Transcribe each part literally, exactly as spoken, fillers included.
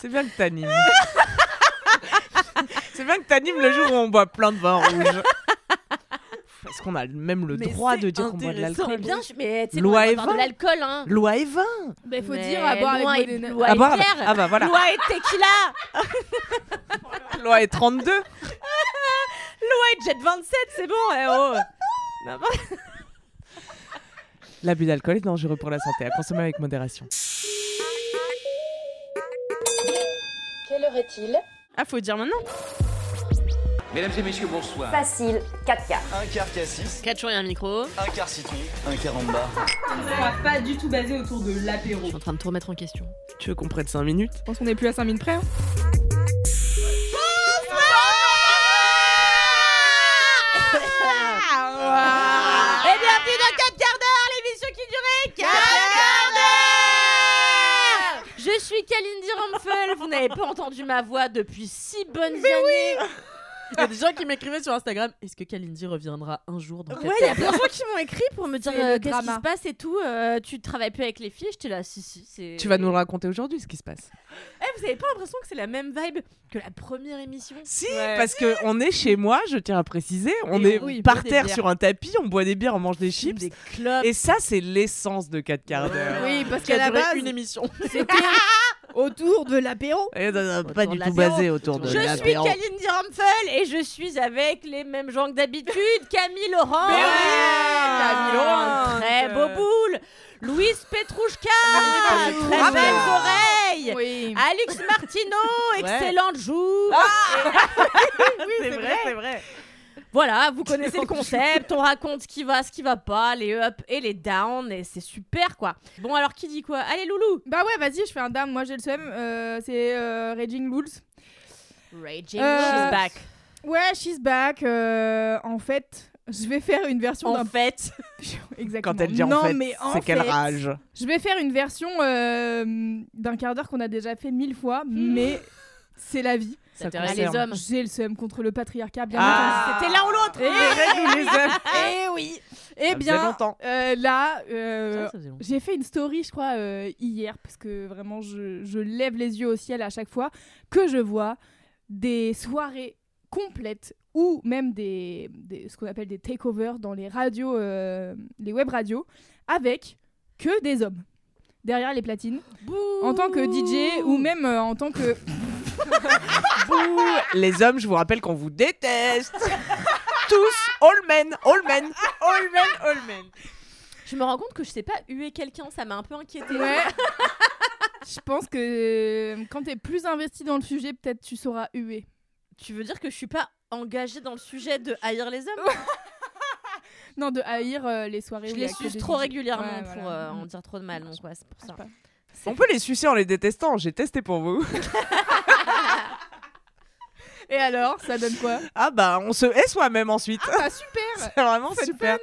C'est bien que t'animes. C'est bien que t'animes le jour où on boit plein de vin rouge. Est-ce qu'on a même le mais droit de dire qu'on boit de l'alcool? Mais bien, mais tu sais, Loi on et boire vin. de l'alcool, hein. Loi et vin. Bah, il faut Mais dire à boire loi avec et- modéna- loi À et boire avec- bière. Ah bah voilà. Loi et tequila. Loi et trente-deux. Loi et jet vingt-sept, c'est bon. Eh oh. Non, bah- L'abus d'alcool est dangereux pour la santé, à consommer avec modération. Quelle heure est-il? Ah, faut dire maintenant. Mesdames et messieurs, bonsoir. Facile, quatre quarts. Un quart cassis, quatre jours et un micro. un quart citron, un quart en bas. On sera pas du tout basé autour de l'apéro. Je suis en train de tout remettre en question. Tu veux qu'on prenne cinq minutes? Je pense qu'on est plus à cinq minutes près. Hein. Et bienvenue dans quatre quarts d'heure, l'émission qui durait quatre quarts d'heure. Je suis Kalindi Ramphel, vous n'avez pas entendu ma voix depuis six bonnes années. Il y a des gens qui m'écrivaient sur Instagram, est-ce que Kalindi reviendra un jour dans quatre Ouais, il y a quarts plein d'heure? Des gens qui m'ont écrit pour me dire C'est euh, le qu'est-ce qui drama. se passe et tout, euh, tu travailles plus avec les filles. J'étais là, si si, c'est... Tu vas nous le raconter aujourd'hui, ce qui se passe. Eh, vous avez pas l'impression que c'est la même vibe que la première émission? Si, Ouais. parce qu'on est chez moi, je tiens à préciser, on Et est on- oui, par boit des terre bières. sur un tapis, on boit des bières, on mange des chips. Des clubs. Et ça, c'est l'essence de quatre quarts d'heure. Oui, parce qui a qu'à la duré base, une émission. c'était autour de l'apéro. Et, euh, Autour pas de du la tout bière. basé autour de Je suis l'apéro. Kalindi Ramphel et je suis avec les mêmes gens que d'habitude. Camille Laurent. Mais oui, Camille Laurent, très beau boule. Louise Petrouchka, très Ah, belles ben. oreilles. Oui. Alix Martineau, excellente joue. Oui, c'est vrai, c'est vrai. Voilà, vous connaissez le concept, on raconte ce qui va, ce qui va pas, les ups et les downs, et c'est super quoi. Bon alors qui dit quoi? Allez Loulou. Bah ouais, vas-y, je fais un down. Moi, j'ai le seum. Euh, c'est euh, Raging Rules. Raging, Euh, she's back. Ouais, she's back. Euh, en fait, je vais faire une version En d'un... fait, Exactement. Quand elle dit non, en fait, mais en c'est quelle fait, rage. Je vais faire une version euh, d'un quart d'heure qu'on a déjà fait mille fois, mais c'est la vie. Ça t'intéresse concerne. les hommes. J'ai le seum contre le patriarcat, bien Ah. entendu. C'était l'un ou l'autre. Et- Les règles ou les hommes. Eh oui. Eh faisait bien, longtemps. euh, là, euh, Ça, ça faisait longtemps. j'ai fait une story, je crois, euh, hier, parce que vraiment, je, je lève les yeux au ciel à chaque fois que je vois des soirées complètes ou même des, des ce qu'on appelle des takeovers dans les radios, euh, les web radios, avec que des hommes derrière les platines, en tant que D J ou même euh, en tant que... Bouh. Les hommes, je vous rappelle qu'on vous déteste. Tous, all men, all men, all men, all men. Je me rends compte que je sais pas huer quelqu'un, ça m'a un peu inquiétée. Ouais. Je pense que euh, quand t'es plus investi dans le sujet, peut-être tu sauras huer. Tu veux dire que je suis pas engagée dans le sujet de haïr les hommes? Non, de haïr euh, les soirées. Je où il y les a que suce des trop D J. régulièrement Ouais, pour voilà. euh, en dire trop de mal, donc ouais, c'est pour ça. pas. C'est- On peut les sucer en les détestant, j'ai testé pour vous. Et alors, ça donne quoi? Ah bah, on se hait soi-même ensuite. Ah bah super. C'est vraiment Fun, super.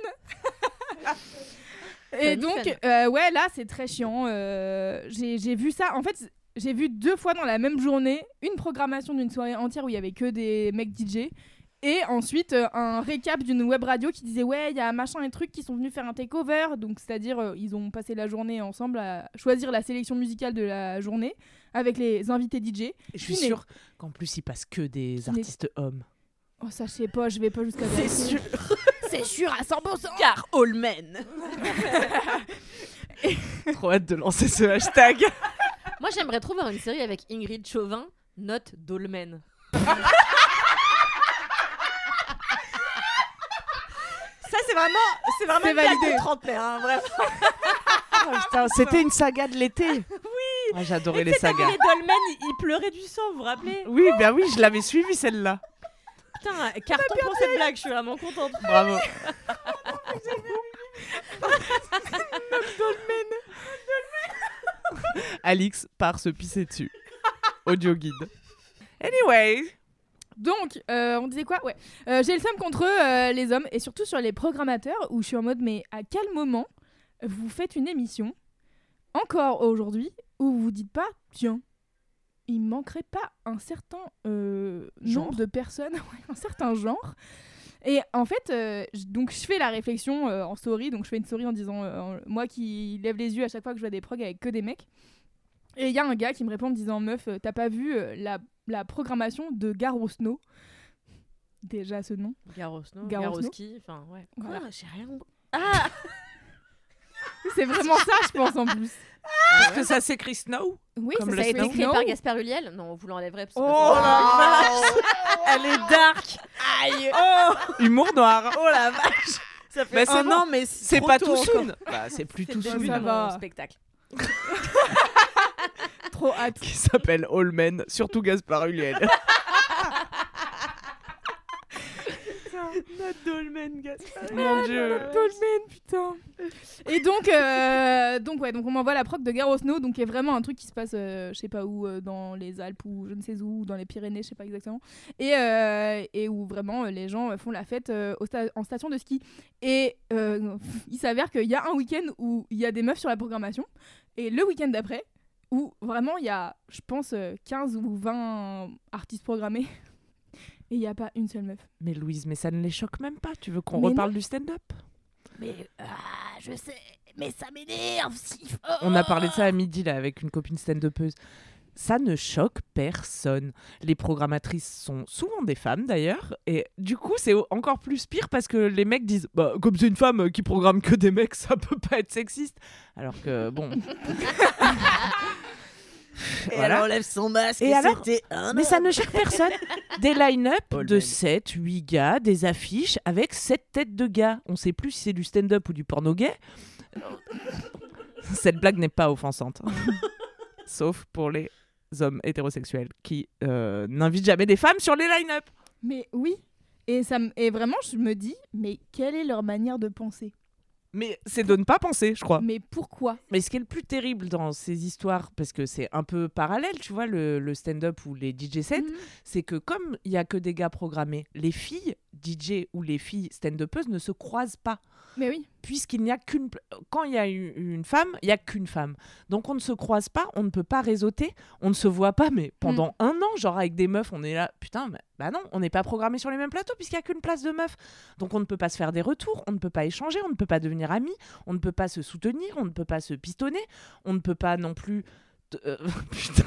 Et Funny donc, fun. euh, ouais, là, c'est très chiant. Euh, j'ai j'ai vu ça. En fait, j'ai vu deux fois dans la même journée une programmation d'une soirée entière où il y avait que des mecs D J. Et ensuite, euh, un récap d'une web radio qui disait ouais, il y a machin et trucs qui sont venus faire un takeover. Donc, c'est-à-dire, euh, ils ont passé la journée ensemble à choisir la sélection musicale de la journée avec les invités D J. Je suis Qui n'est- sûre qu'en plus, il passe que des Qui n'est- artistes hommes. Oh, ça, je sais pas, je vais pas jusqu'à C'est vérifier. sûr, C'est sûr à cent pour cent. car all men. Trop hâte de lancer ce hashtag. Moi, j'aimerais trop voir une série avec Ingrid Chauvin, note dolmen. Ça, c'est vraiment, c'est vraiment C'est une blague validé. de trentenaire, hein, vraiment. Oh, putain, c'était une saga de l'été. Oui. Ah, j'adorais les sagas. Les dolmen, ils, ils pleuraient du sang, vous vous rappelez? Oui, bah oui, je l'avais suivi celle-là. Putain, carton pour cette blague, je suis vraiment contente. Bravo. Alix part se pisser dessus. Audio guide. Anyway. Donc, euh, on disait quoi? Ouais. Euh, j'ai le seum contre euh, les hommes et surtout sur les programmateurs où je suis en mode mais à quel moment vous faites une émission encore aujourd'hui où vous vous dites pas tiens, il manquerait pas un certain euh, Genre. nombre de personnes, ouais, un certain genre. Et en fait, euh, j- donc je fais la réflexion euh, en story, donc je fais une story en disant euh, en- moi qui lève les yeux à chaque fois que je vois des progs avec que des mecs. Et il y a un gars qui me répond en me disant meuf, euh, t'as pas vu euh, la, la programmation de Gare au Snow? Déjà ce nom. Gare au Snow, Gare au Gare au Snow. ski, enfin ouais. Voilà. Quoi, j'ai rien compris. Ah C'est vraiment ça, je pense en plus. Parce que ça s'écrit Snow. Oui, Comme ça le Ça a été s'appelle écrit Snow. par Gaspard Ulliel. Non, vous l'enlèverez parce que Oh ça- Elle est dark. Aïe. Oh, Humour noir. oh la vache. Ça fait Bah, c'est un bon. an, mais C'est trop pas tôt tout encore. soon. Bah, c'est plus C'est tout le soon. début Ça de va. mon spectacle. Trop hâte. Qui s'appelle All Men, surtout Gaspard Ulliel. Notre dolmen, Gaspard. Mon dieu. Dolmen, putain. Et donc, euh, donc ouais, donc on m'envoie la proc de Gare au Snow, donc qui est vraiment un truc qui se passe, euh, je sais pas où, euh, dans les Alpes ou je ne sais où, ou dans les Pyrénées, je sais pas exactement, et euh, et où vraiment euh, les gens euh, font la fête euh, au sta- en station de ski. Et euh, il s'avère qu'il y a un week-end où il y a des meufs sur la programmation, et le week-end d'après où vraiment il y a, je pense, euh, quinze ou vingt artistes programmés. Et il n'y a pas une seule meuf. Mais Louise, mais ça ne les choque même pas. Tu veux qu'on Mais reparle du stand-up? Mais ah, je sais, mais ça m'énerve si fort. On a parlé de ça à midi là avec une copine stand-upeuse. Ça ne choque personne. Les programmatrices sont souvent des femmes d'ailleurs. Et du coup, c'est au- encore plus pire parce que les mecs disent bah, comme c'est une femme euh, qui programme que des mecs, ça peut pas être sexiste. Alors que bon. Et Voilà. elle enlève son masque. Et Et, alors c'était un Mais ça ne choque personne. Des line-up All de men. sept, huit gars, des affiches avec sept têtes de gars. On sait plus si c'est du stand-up ou du porno gay. Cette blague n'est pas offensante. Sauf pour les hommes hétérosexuels qui euh, n'invitent jamais des femmes sur les line-up. Mais oui. Et, ça m- et vraiment, je me dis, mais quelle est leur manière de penser? Mais c'est de ne pas penser, je crois. Mais pourquoi? Mais ce qui est le plus terrible dans ces histoires, parce que c'est un peu parallèle, tu vois, le, le stand-up ou les D J sets, Mhm. c'est que comme il y a que des gars programmés, les filles D J ou les filles stand-upeuses ne se croisent pas. Mais oui. Puisqu'il n'y a qu'une... Quand il y a une une femme, il n'y a qu'une femme. Donc on ne se croise pas, on ne peut pas réseauter, on ne se voit pas, mais pendant Mm. un an, genre avec des meufs, on est là, putain, bah, bah non, on n'est pas programmé sur les mêmes plateaux puisqu'il n'y a qu'une place de meufs. Donc on ne peut pas se faire des retours, on ne peut pas échanger, on ne peut pas devenir amis, on ne peut pas se soutenir, on ne peut pas se pistonner, on ne peut pas non plus... t- euh, putain.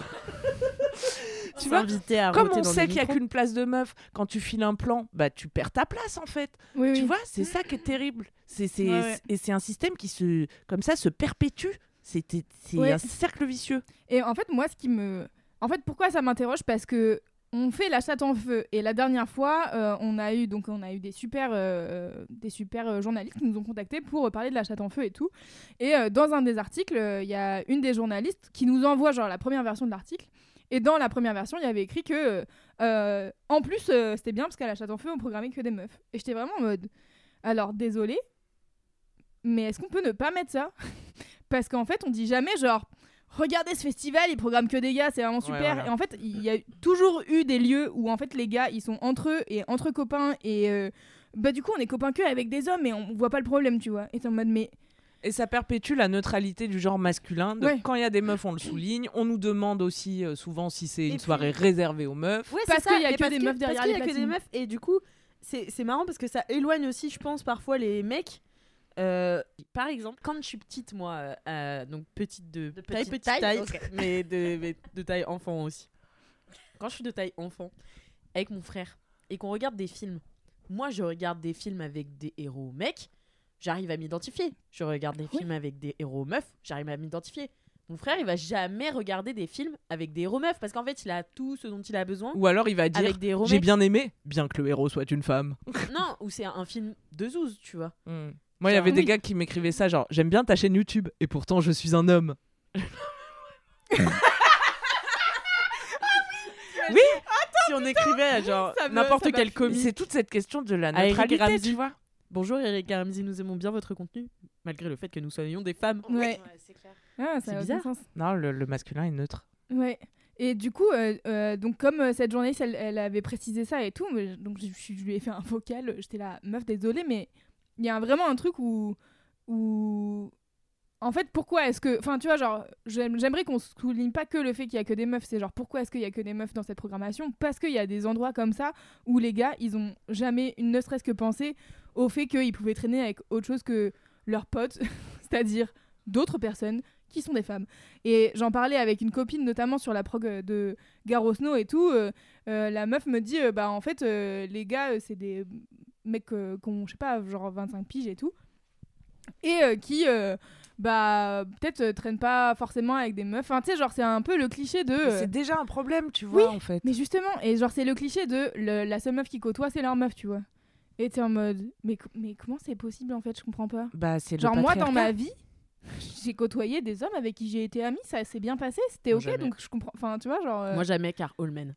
Tu vois, S'inviter à comme roter on dans sait des qu'il n'y a micros. qu'une place de meuf, quand tu files un plan, bah tu perds ta place en fait. Oui, Tu oui. vois, c'est ça qui est terrible. C'est, c'est, Ouais, ouais. Et c'est un système qui, se, comme ça, se perpétue. C'est, c'est Ouais. un cercle vicieux. Et en fait, moi, ce qui me. En fait, pourquoi ça m'interroge? Parce que on fait la chatte en feu. Et la dernière fois, euh, on a eu donc on a eu des super euh, des super euh, journalistes qui nous ont contactés pour parler de la chatte en feu et tout. Et euh, dans un des articles, euh, il y a une des journalistes qui nous envoie genre la première version de l'article. Et dans la première version, il y avait écrit que euh, en plus euh, c'était bien parce qu'à la chatte en feu, on programmait que des meufs. Et j'étais vraiment en mode alors désolé, mais est-ce qu'on peut ne pas mettre ça? Parce qu'en fait, on dit jamais genre regardez ce festival, ils programment que des gars, c'est vraiment super. Ouais, voilà. Et en fait, il y a toujours eu des lieux où en fait les gars, ils sont entre eux et entre copains et euh, bah du coup, on est copains que avec des hommes et on voit pas le problème, tu vois. Et t'es en mode mais Et ça perpétue la neutralité du genre masculin. De Ouais. Quand il y a des meufs, on le souligne. On nous demande aussi euh, souvent si c'est Et une puis- soirée réservée aux meufs. Ouais, Parce c'est ça, qu'il y a et que parce des meufs derrière parce qu'il les y a que des platines. meufs et du coup c'est c'est marrant parce que ça éloigne aussi je pense parfois les mecs. Euh, par exemple, quand je suis petite, moi, euh, euh, donc petite de, De taille, petite petite taille, taille, ok. mais, de, mais de taille enfant aussi. Quand je suis de taille enfant, avec mon frère, et qu'on regarde des films, moi je regarde des films avec des héros mecs, j'arrive à m'identifier. Je regarde des Oui. films avec des héros meufs, j'arrive à m'identifier. Mon frère, il va jamais regarder des films avec des héros meufs parce qu'en fait, il a tout ce dont il a besoin Ou alors il va dire avec des héros j'ai mecs. bien aimé, bien que le héros soit une femme. Non, ou c'est un film de zouz, tu vois. Hmm. Moi, il y Genre, avait des oui. gars qui m'écrivaient ça, genre j'aime bien ta chaîne YouTube et pourtant je suis un homme. Si on écrivait genre Ça me- n'importe ça m'a quel fait- comique. C'est toute cette question de la Ah, Eric neutralité, Ramsey. tu vois. Bonjour Eric et Ramsey, nous aimons bien votre contenu, malgré le fait que nous soyons des femmes. ouais. c'est clair. Ah, C'est ça a bizarre. aucun sens. Non, le, le masculin est neutre. Ouais. Et du coup, euh, euh, donc comme euh, cette journaliste, elle, elle avait précisé ça et tout, mais, donc je, je lui ai fait un vocal. J'étais là, meuf, désolée, mais il y a un- vraiment un truc où, où, en fait, pourquoi est-ce que, enfin, tu vois, genre, j'aime- j'aimerais qu'on souligne pas que le fait qu'il y a que des meufs. C'est genre, pourquoi est-ce qu'il y a que des meufs dans cette programmation? Parce qu'il y a des endroits comme ça où les gars, ils ont jamais, une ne serait-ce que pensé au fait qu'ils pouvaient traîner avec autre chose que leurs potes, c'est-à-dire d'autres personnes qui sont des femmes. Et j'en parlais avec une copine, notamment sur la prog de Gare au Snow et tout. Euh, euh, la meuf me dit, euh, bah en fait, euh, les gars, euh, c'est des mecs euh, qui ont, je sais pas, genre vingt-cinq piges et tout. Et euh, qui, euh, bah, peut-être euh, traînent pas forcément avec des meufs. Enfin, tu sais, genre, c'est un peu le cliché de. Mais euh, c'est déjà un problème, tu vois, Oui, en fait. Mais justement, et genre, c'est le cliché de le- la seule meuf qui côtoie, c'est leur meuf, tu vois. Et t'es en mode, mais, co- mais comment c'est possible en fait, je comprends pas. Bah, c'est le Genre, moi, dans patriarcat. ma vie, j'ai côtoyé des hommes avec qui j'ai été amie, ça s'est bien passé, c'était Moi, ok, jamais. donc je comprends. Enfin, tu vois, genre. euh, Moi jamais, car all men.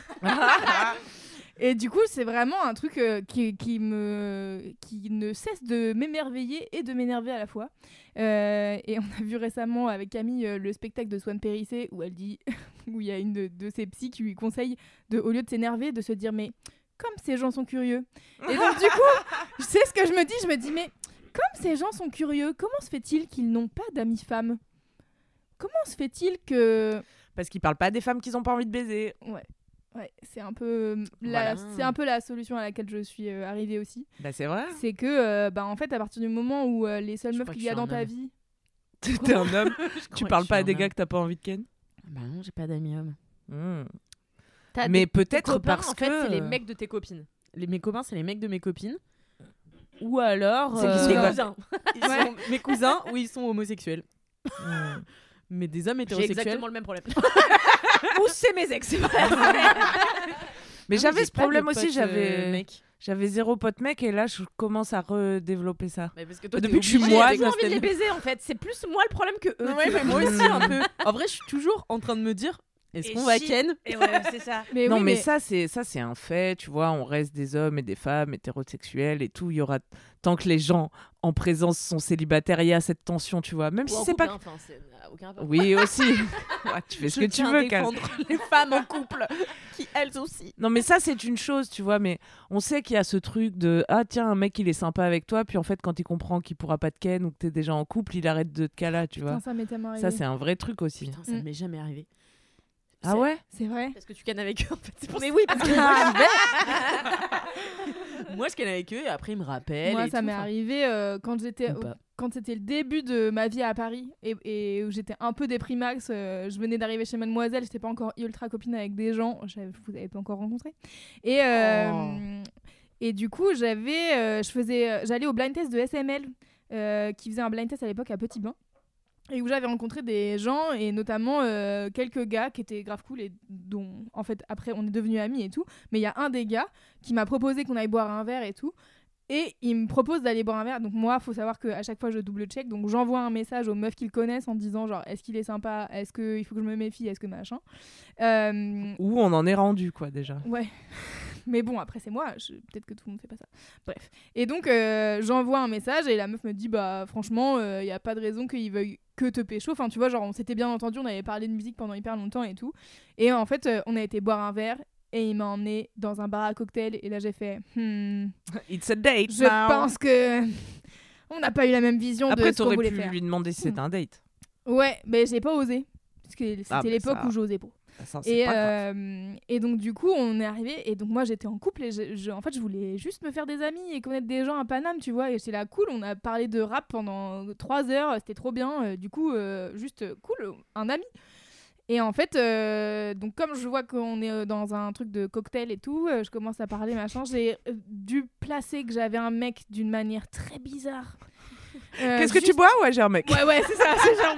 Et du coup, c'est vraiment un truc euh, qui, qui, me, qui ne cesse de m'émerveiller et de m'énerver à la fois. Euh, et on a vu récemment avec Camille euh, le spectacle de Swan Périssé où elle dit, où il y a une de, de ses psys qui lui conseille, de, au lieu de s'énerver, de se dire mais comme ces gens sont curieux. Et donc du coup, je sais ce que je me dis, je me dis mais comme ces gens sont curieux, comment se fait-il qu'ils n'ont pas d'amis femmes ? Comment se fait-il que... Parce qu'ils parlent pas des femmes qu'ils ont pas envie de baiser. Ouais. Ouais, c'est un peu euh, la, Voilà. c'est un peu la solution à laquelle je suis euh, arrivée aussi. Bah, c'est vrai. C'est que euh, bah en fait à partir du moment où euh, les seules Je meufs crois que qu'il y a je suis dans un ta homme. vie, T'es un homme. Tu parles pas à des gars gars que t'as pas envie de ken. Bah non, j'ai pas d'amis hommes. Hmm. T'as Mais des- tes peut-être copains, parce en fait, que- c'est les mecs de tes copines. Les, mes copains, c'est les mecs de mes copines. Ou alors. C'est qui euh, sont Tes quoi cousins. ils sont mes cousins ou ils sont homosexuels. Hmm. Mais des hommes J'ai hétérosexuels. exactement le même problème. Ou c'est mes ex. Mais Ah, j'avais j'ai ce pas problème de aussi, potes, j'avais euh, mec. j'avais zéro pote mec et là je commence à redévelopper ça. Mais parce que toi, Depuis t'es que je suis obligé moi, avec J'ai la envie de les stabilité. baiser en fait. C'est plus moi le problème que eux. Ouais, tu mais vois. moi aussi Mm. un peu. En vrai, je suis toujours en train de me dire est-ce Et qu'on va si- ken Et ouais, c'est ça. mais non oui, mais, mais ça c'est ça c'est un fait, tu vois, on reste des hommes et des femmes hétérosexuels et tout, il y aura tant que les gens en présence sont célibataires, il y a cette tension, tu vois, même Ou si en c'est couple, pas hein, enfin, c'est- euh, aucun rapport. oui aussi. Ouais, tu fais ce Je que tu tiens veux à Cal. défendre les femmes en couple qui elles aussi. Non mais ça c'est une chose, tu vois, mais on sait qu'il y a ce truc de ah tiens un mec il est sympa avec toi, puis en fait quand il comprend qu'il pourra pas te ken ou que t'es déjà en couple, il arrête de te caler, tu putain, vois. ça m'est tellement arrivé. Ça c'est un vrai truc aussi. Putain, ça Mm. ne m'est jamais arrivé. Ah ouais. C'est vrai. Parce que tu cannes avec eux en fait. C'est pour Mais ça. oui, parce que moi, j'y vais. Moi, je ken avec eux et après, ils me rappellent. Moi, et ça tout, m'est enfin. arrivé euh, quand j'étais Ou pas. quand c'était le début de ma vie à Paris et, et où j'étais un peu déprimax. euh, je venais d'arriver chez Mademoiselle, j'étais pas encore ultra copine avec des gens, j'avais- vous avez pas encore rencontré. Et euh, Oh. et du coup, j'avais, euh, je faisais, euh, j'allais au blind test de S M L euh, qui faisait un blind test à l'époque à Petit Bain. Et où j'avais rencontré des gens, et notamment euh, quelques gars qui étaient grave cool, et dont, en fait, après, on est devenus amis et tout. Mais il y a un des gars qui m'a proposé qu'on aille boire un verre et tout. Et il me propose d'aller boire un verre. Donc moi, faut savoir qu'à chaque fois, je double-check. Donc j'envoie un message aux meufs qu'ils connaissent en disant, genre, est-ce qu'il est sympa ? Est-ce qu'il faut que je me méfie ? Est-ce que machin ? Euh, Où on en est rendu quoi déjà. Ouais. Mais bon, après, c'est moi. Je... Peut-être que tout le monde fait pas ça. Bref. Et donc, euh, j'envoie un message et la meuf me dit, bah, franchement, il n'y a pas de raison qu'il veuille que te pécho. Enfin, tu vois, genre, on s'était bien entendu, on avait parlé de musique pendant hyper longtemps et tout. Et en fait, euh, on a été boire un verre et il m'a emmené dans un bar à cocktail. Et là, j'ai fait, hmm, It's a date. je now. pense que on n'a pas eu la même vision Après de ce qu'on t'aurais voulait pu faire. lui demander si c'était un date. Ouais, mais j'ai pas osé. Parce que c'était Ah, bah, l'époque ça- où j'osais pas. Ça, c'est Et, pas grave. euh, et donc du coup on est arrivé et donc moi j'étais en couple et je, je- en fait je voulais juste me faire des amis et connaître des gens à Paname, tu vois, et c'est là cool, on a parlé de rap pendant trois heures, c'était trop bien, euh, du coup euh, juste euh, cool, un ami. Et en fait euh, donc comme je vois qu'on est euh, dans un truc de cocktail et tout, euh, je commence à parler machin, j'ai euh, dû placer que j'avais un mec d'une manière très bizarre. Euh, Qu'est-ce que juste- tu bois? Ouais, j'ai un mec. Ouais, ouais, c'est ça, c'est genre.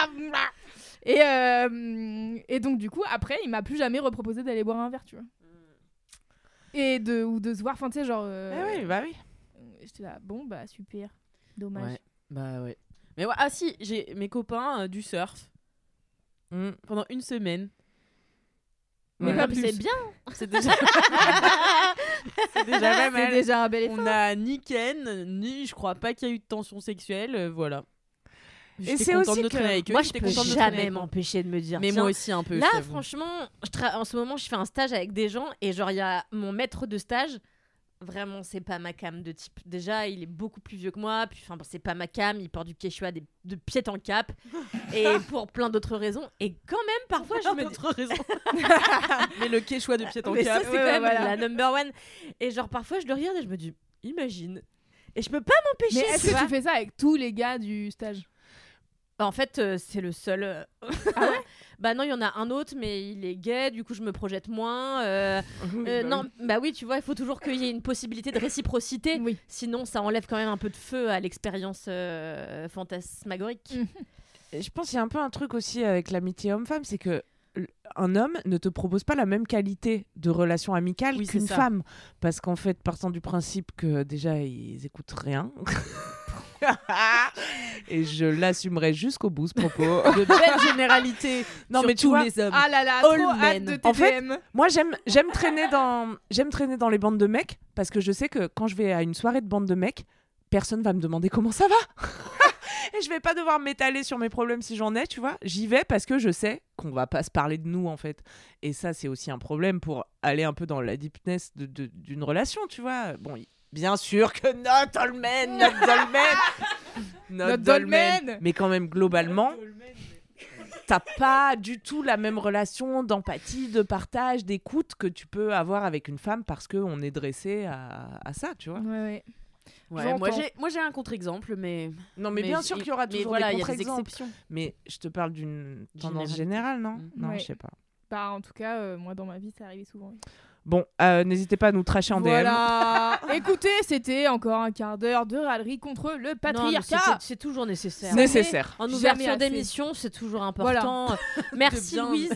Et, euh, et donc, du coup, après, il m'a plus jamais reproposé d'aller boire un verre, tu vois. Et de, ou de se voir, enfin, tu sais, genre. euh, Eh oui, bah oui. J'étais là, bon, bah, super. Dommage. Ouais, bah ouais. Mais ouais, ah si, j'ai mes copains euh, du surf Mm. pendant une semaine. Mais Ouais. pas plus. plus. C'est bien. C'est déjà. c'est déjà pas C'est mal. déjà un bel effort. On a ni ken, ni je crois pas qu'il y a eu de tension sexuelle, euh, voilà. J'étais c'est contente aussi de que- traîner avec eux. Moi, je j'étais peux contente de traîner jamais avec eux. m'empêcher de me dire. Mais tiens, moi aussi un peu. Là, je t'avoue. franchement, je tra- en ce moment, je fais un stage avec des gens et genre, il y a mon maître de stage. Vraiment, c'est pas ma cam de type. Déjà, il est beaucoup plus vieux que moi. Puis, enfin, bon, c'est pas ma cam. Il porte du quechua des, de pied en cap. Et pour plein d'autres raisons. Et quand même, parfois, je me dis. d'autres raisons. Mais le quechua de pied en Mais ça, cap. c'est Ouais, quand ouais, même voilà. la number one. Et genre, parfois, je le regarde et je me dis, imagine. Et je peux pas Mais m'empêcher. est-ce tu que vois. tu fais ça avec tous les gars du stage ? En fait, euh, c'est le seul. euh, Ah ouais Bah non, il y en a un autre, mais il est gay, du coup je me projette moins. euh, euh, non, bah oui, tu vois, il faut toujours qu'il y ait une possibilité de réciprocité. Oui. Sinon, ça enlève quand même un peu de feu à l'expérience euh, fantasmagorique. Mm. Je pense qu'il y a un peu un truc aussi avec l'amitié homme-femme, c'est que l- un homme ne te propose pas la même qualité de relation amicale Oui, c'est qu'une ça. femme. Parce qu'en fait, partant du principe que déjà, ils écoutent rien. Et je l'assumerai jusqu'au bout, ce propos. De belles généralités. Non, sur mais tu tous vois, les hommes. Ah là là, All trop men. hâte de En fait, T T M. Moi, j'aime, j'aime, traîner dans, j'aime traîner dans les bandes de mecs parce que je sais que quand je vais à une soirée de bande de mecs, personne va me demander comment ça va. Et je vais pas devoir m'étaler sur mes problèmes si j'en ai, tu vois. J'y vais parce que je sais qu'on va pas se parler de nous, en fait. Et ça, c'est aussi un problème pour aller un peu dans la deepness de, de- d'une relation, tu vois. Bon, y- bien sûr que not all men, not all men, not Not all all men. men. Mais quand même, globalement, t'as pas du tout la même relation d'empathie, de partage, d'écoute que tu peux avoir avec une femme parce qu'on est dressé à, à ça, tu vois. Ouais, ouais. Ouais, moi J'entends. j'ai moi j'ai un contre-exemple, mais Non, mais, bien j- sûr qu'il y aura mais toujours voilà, des il y a des contre-exemples. exceptions. Mais je te parle d'une tendance Généralité. générale, non Mm. Non, Ouais. je sais pas. Bah, en tout cas, euh, moi, dans ma vie, ça arrivait souvent. Bon, euh, n'hésitez pas à nous tracher en Voilà. Écoutez, c'était encore un quart d'heure de râlerie contre le Non, mais patriarcat. c'est- c'est toujours nécessaire. D M. Nécessaire. En Jamais ouverture assez. d'émission, c'est toujours important. Merci bien- Louise.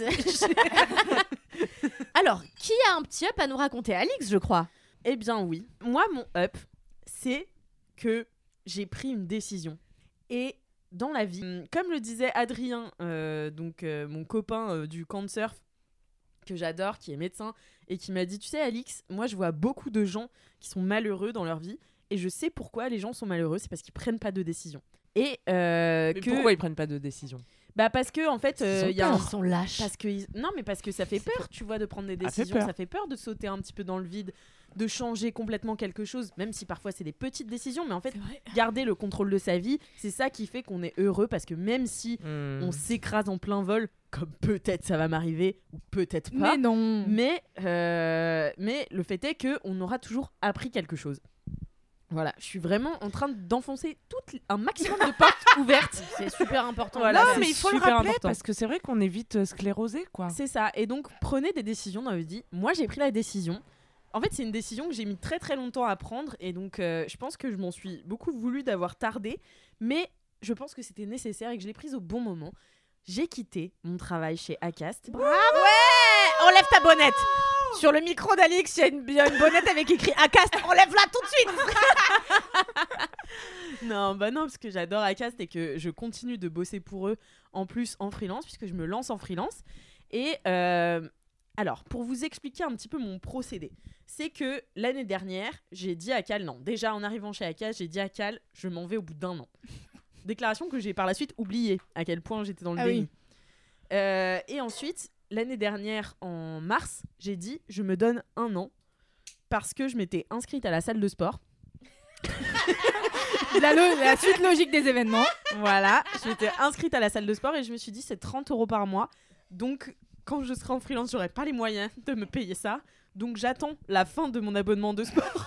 Alors, qui a un petit up à nous raconter? Alix, je crois. Eh bien oui. Moi mon up, c'est que j'ai pris une décision. Et dans la vie, hum, comme le disait Adrien, euh, donc euh, mon copain euh, du camp de surf que j'adore, qui est médecin et qui m'a dit, tu sais Alix, moi je vois beaucoup de gens qui sont malheureux dans leur vie et je sais pourquoi les gens sont malheureux, c'est parce qu'ils prennent pas de décision. Et euh, Mais que pourquoi ils prennent pas de décision? bah parce que en fait euh, Ils ont il y a un Ils sont lâches. parce que ils- non mais parce que ça fait peur, tu vois, de prendre des Ça fait décisions, peur. ça fait peur de sauter un petit peu dans le vide, de changer complètement quelque chose, même si parfois c'est des petites décisions, mais en fait garder le contrôle de sa vie, c'est ça qui fait qu'on est heureux, parce que même si Hmm. on s'écrase en plein vol, comme peut-être ça va m'arriver ou peut-être pas, Mais non. mais euh, mais le fait est que on aura toujours appris quelque chose. Voilà, je suis vraiment en train d'enfoncer tout un maximum de portes ouvertes. C'est super important. Voilà, non, c'est mais il faut le super rappeler important. parce que c'est vrai qu'on est vite euh, sclérosé, quoi. C'est ça. Et donc, prenez des décisions dans votre vie. Moi, j'ai pris la décision. En fait, c'est une décision que j'ai mis très très longtemps à prendre. Et donc, euh, je pense que je m'en suis beaucoup voulu d'avoir tardé. Mais je pense que c'était nécessaire et que je l'ai prise au bon moment. J'ai quitté mon travail chez Acast. Enlève ta bonnette. Sur le micro d'Alix, il y a une, il y a une bonnette avec écrit Acast. Enlève-la tout de suite. Non, bah non, parce que j'adore Acast et que je continue de bosser pour eux en plus en freelance, puisque je me lance en freelance. Et euh, alors, pour vous expliquer un petit peu mon procédé, c'est que l'année dernière, j'ai dit à Cal, non, déjà en arrivant chez Acast, j'ai dit à Cal, je m'en vais au bout d'un an. Déclaration que j'ai par la suite oubliée, à quel point j'étais dans le Ah déni. oui. Euh, et ensuite, l'année dernière, en mars, j'ai dit, je me donne un an, parce que je m'étais inscrite à la salle de sport. La, lo- la suite logique des événements. Voilà, j'étais inscrite à la salle de sport et je me suis dit c'est trente euros par mois. Donc quand je serai en freelance, j'aurai pas les moyens de me payer ça. Donc j'attends la fin de mon abonnement de sport.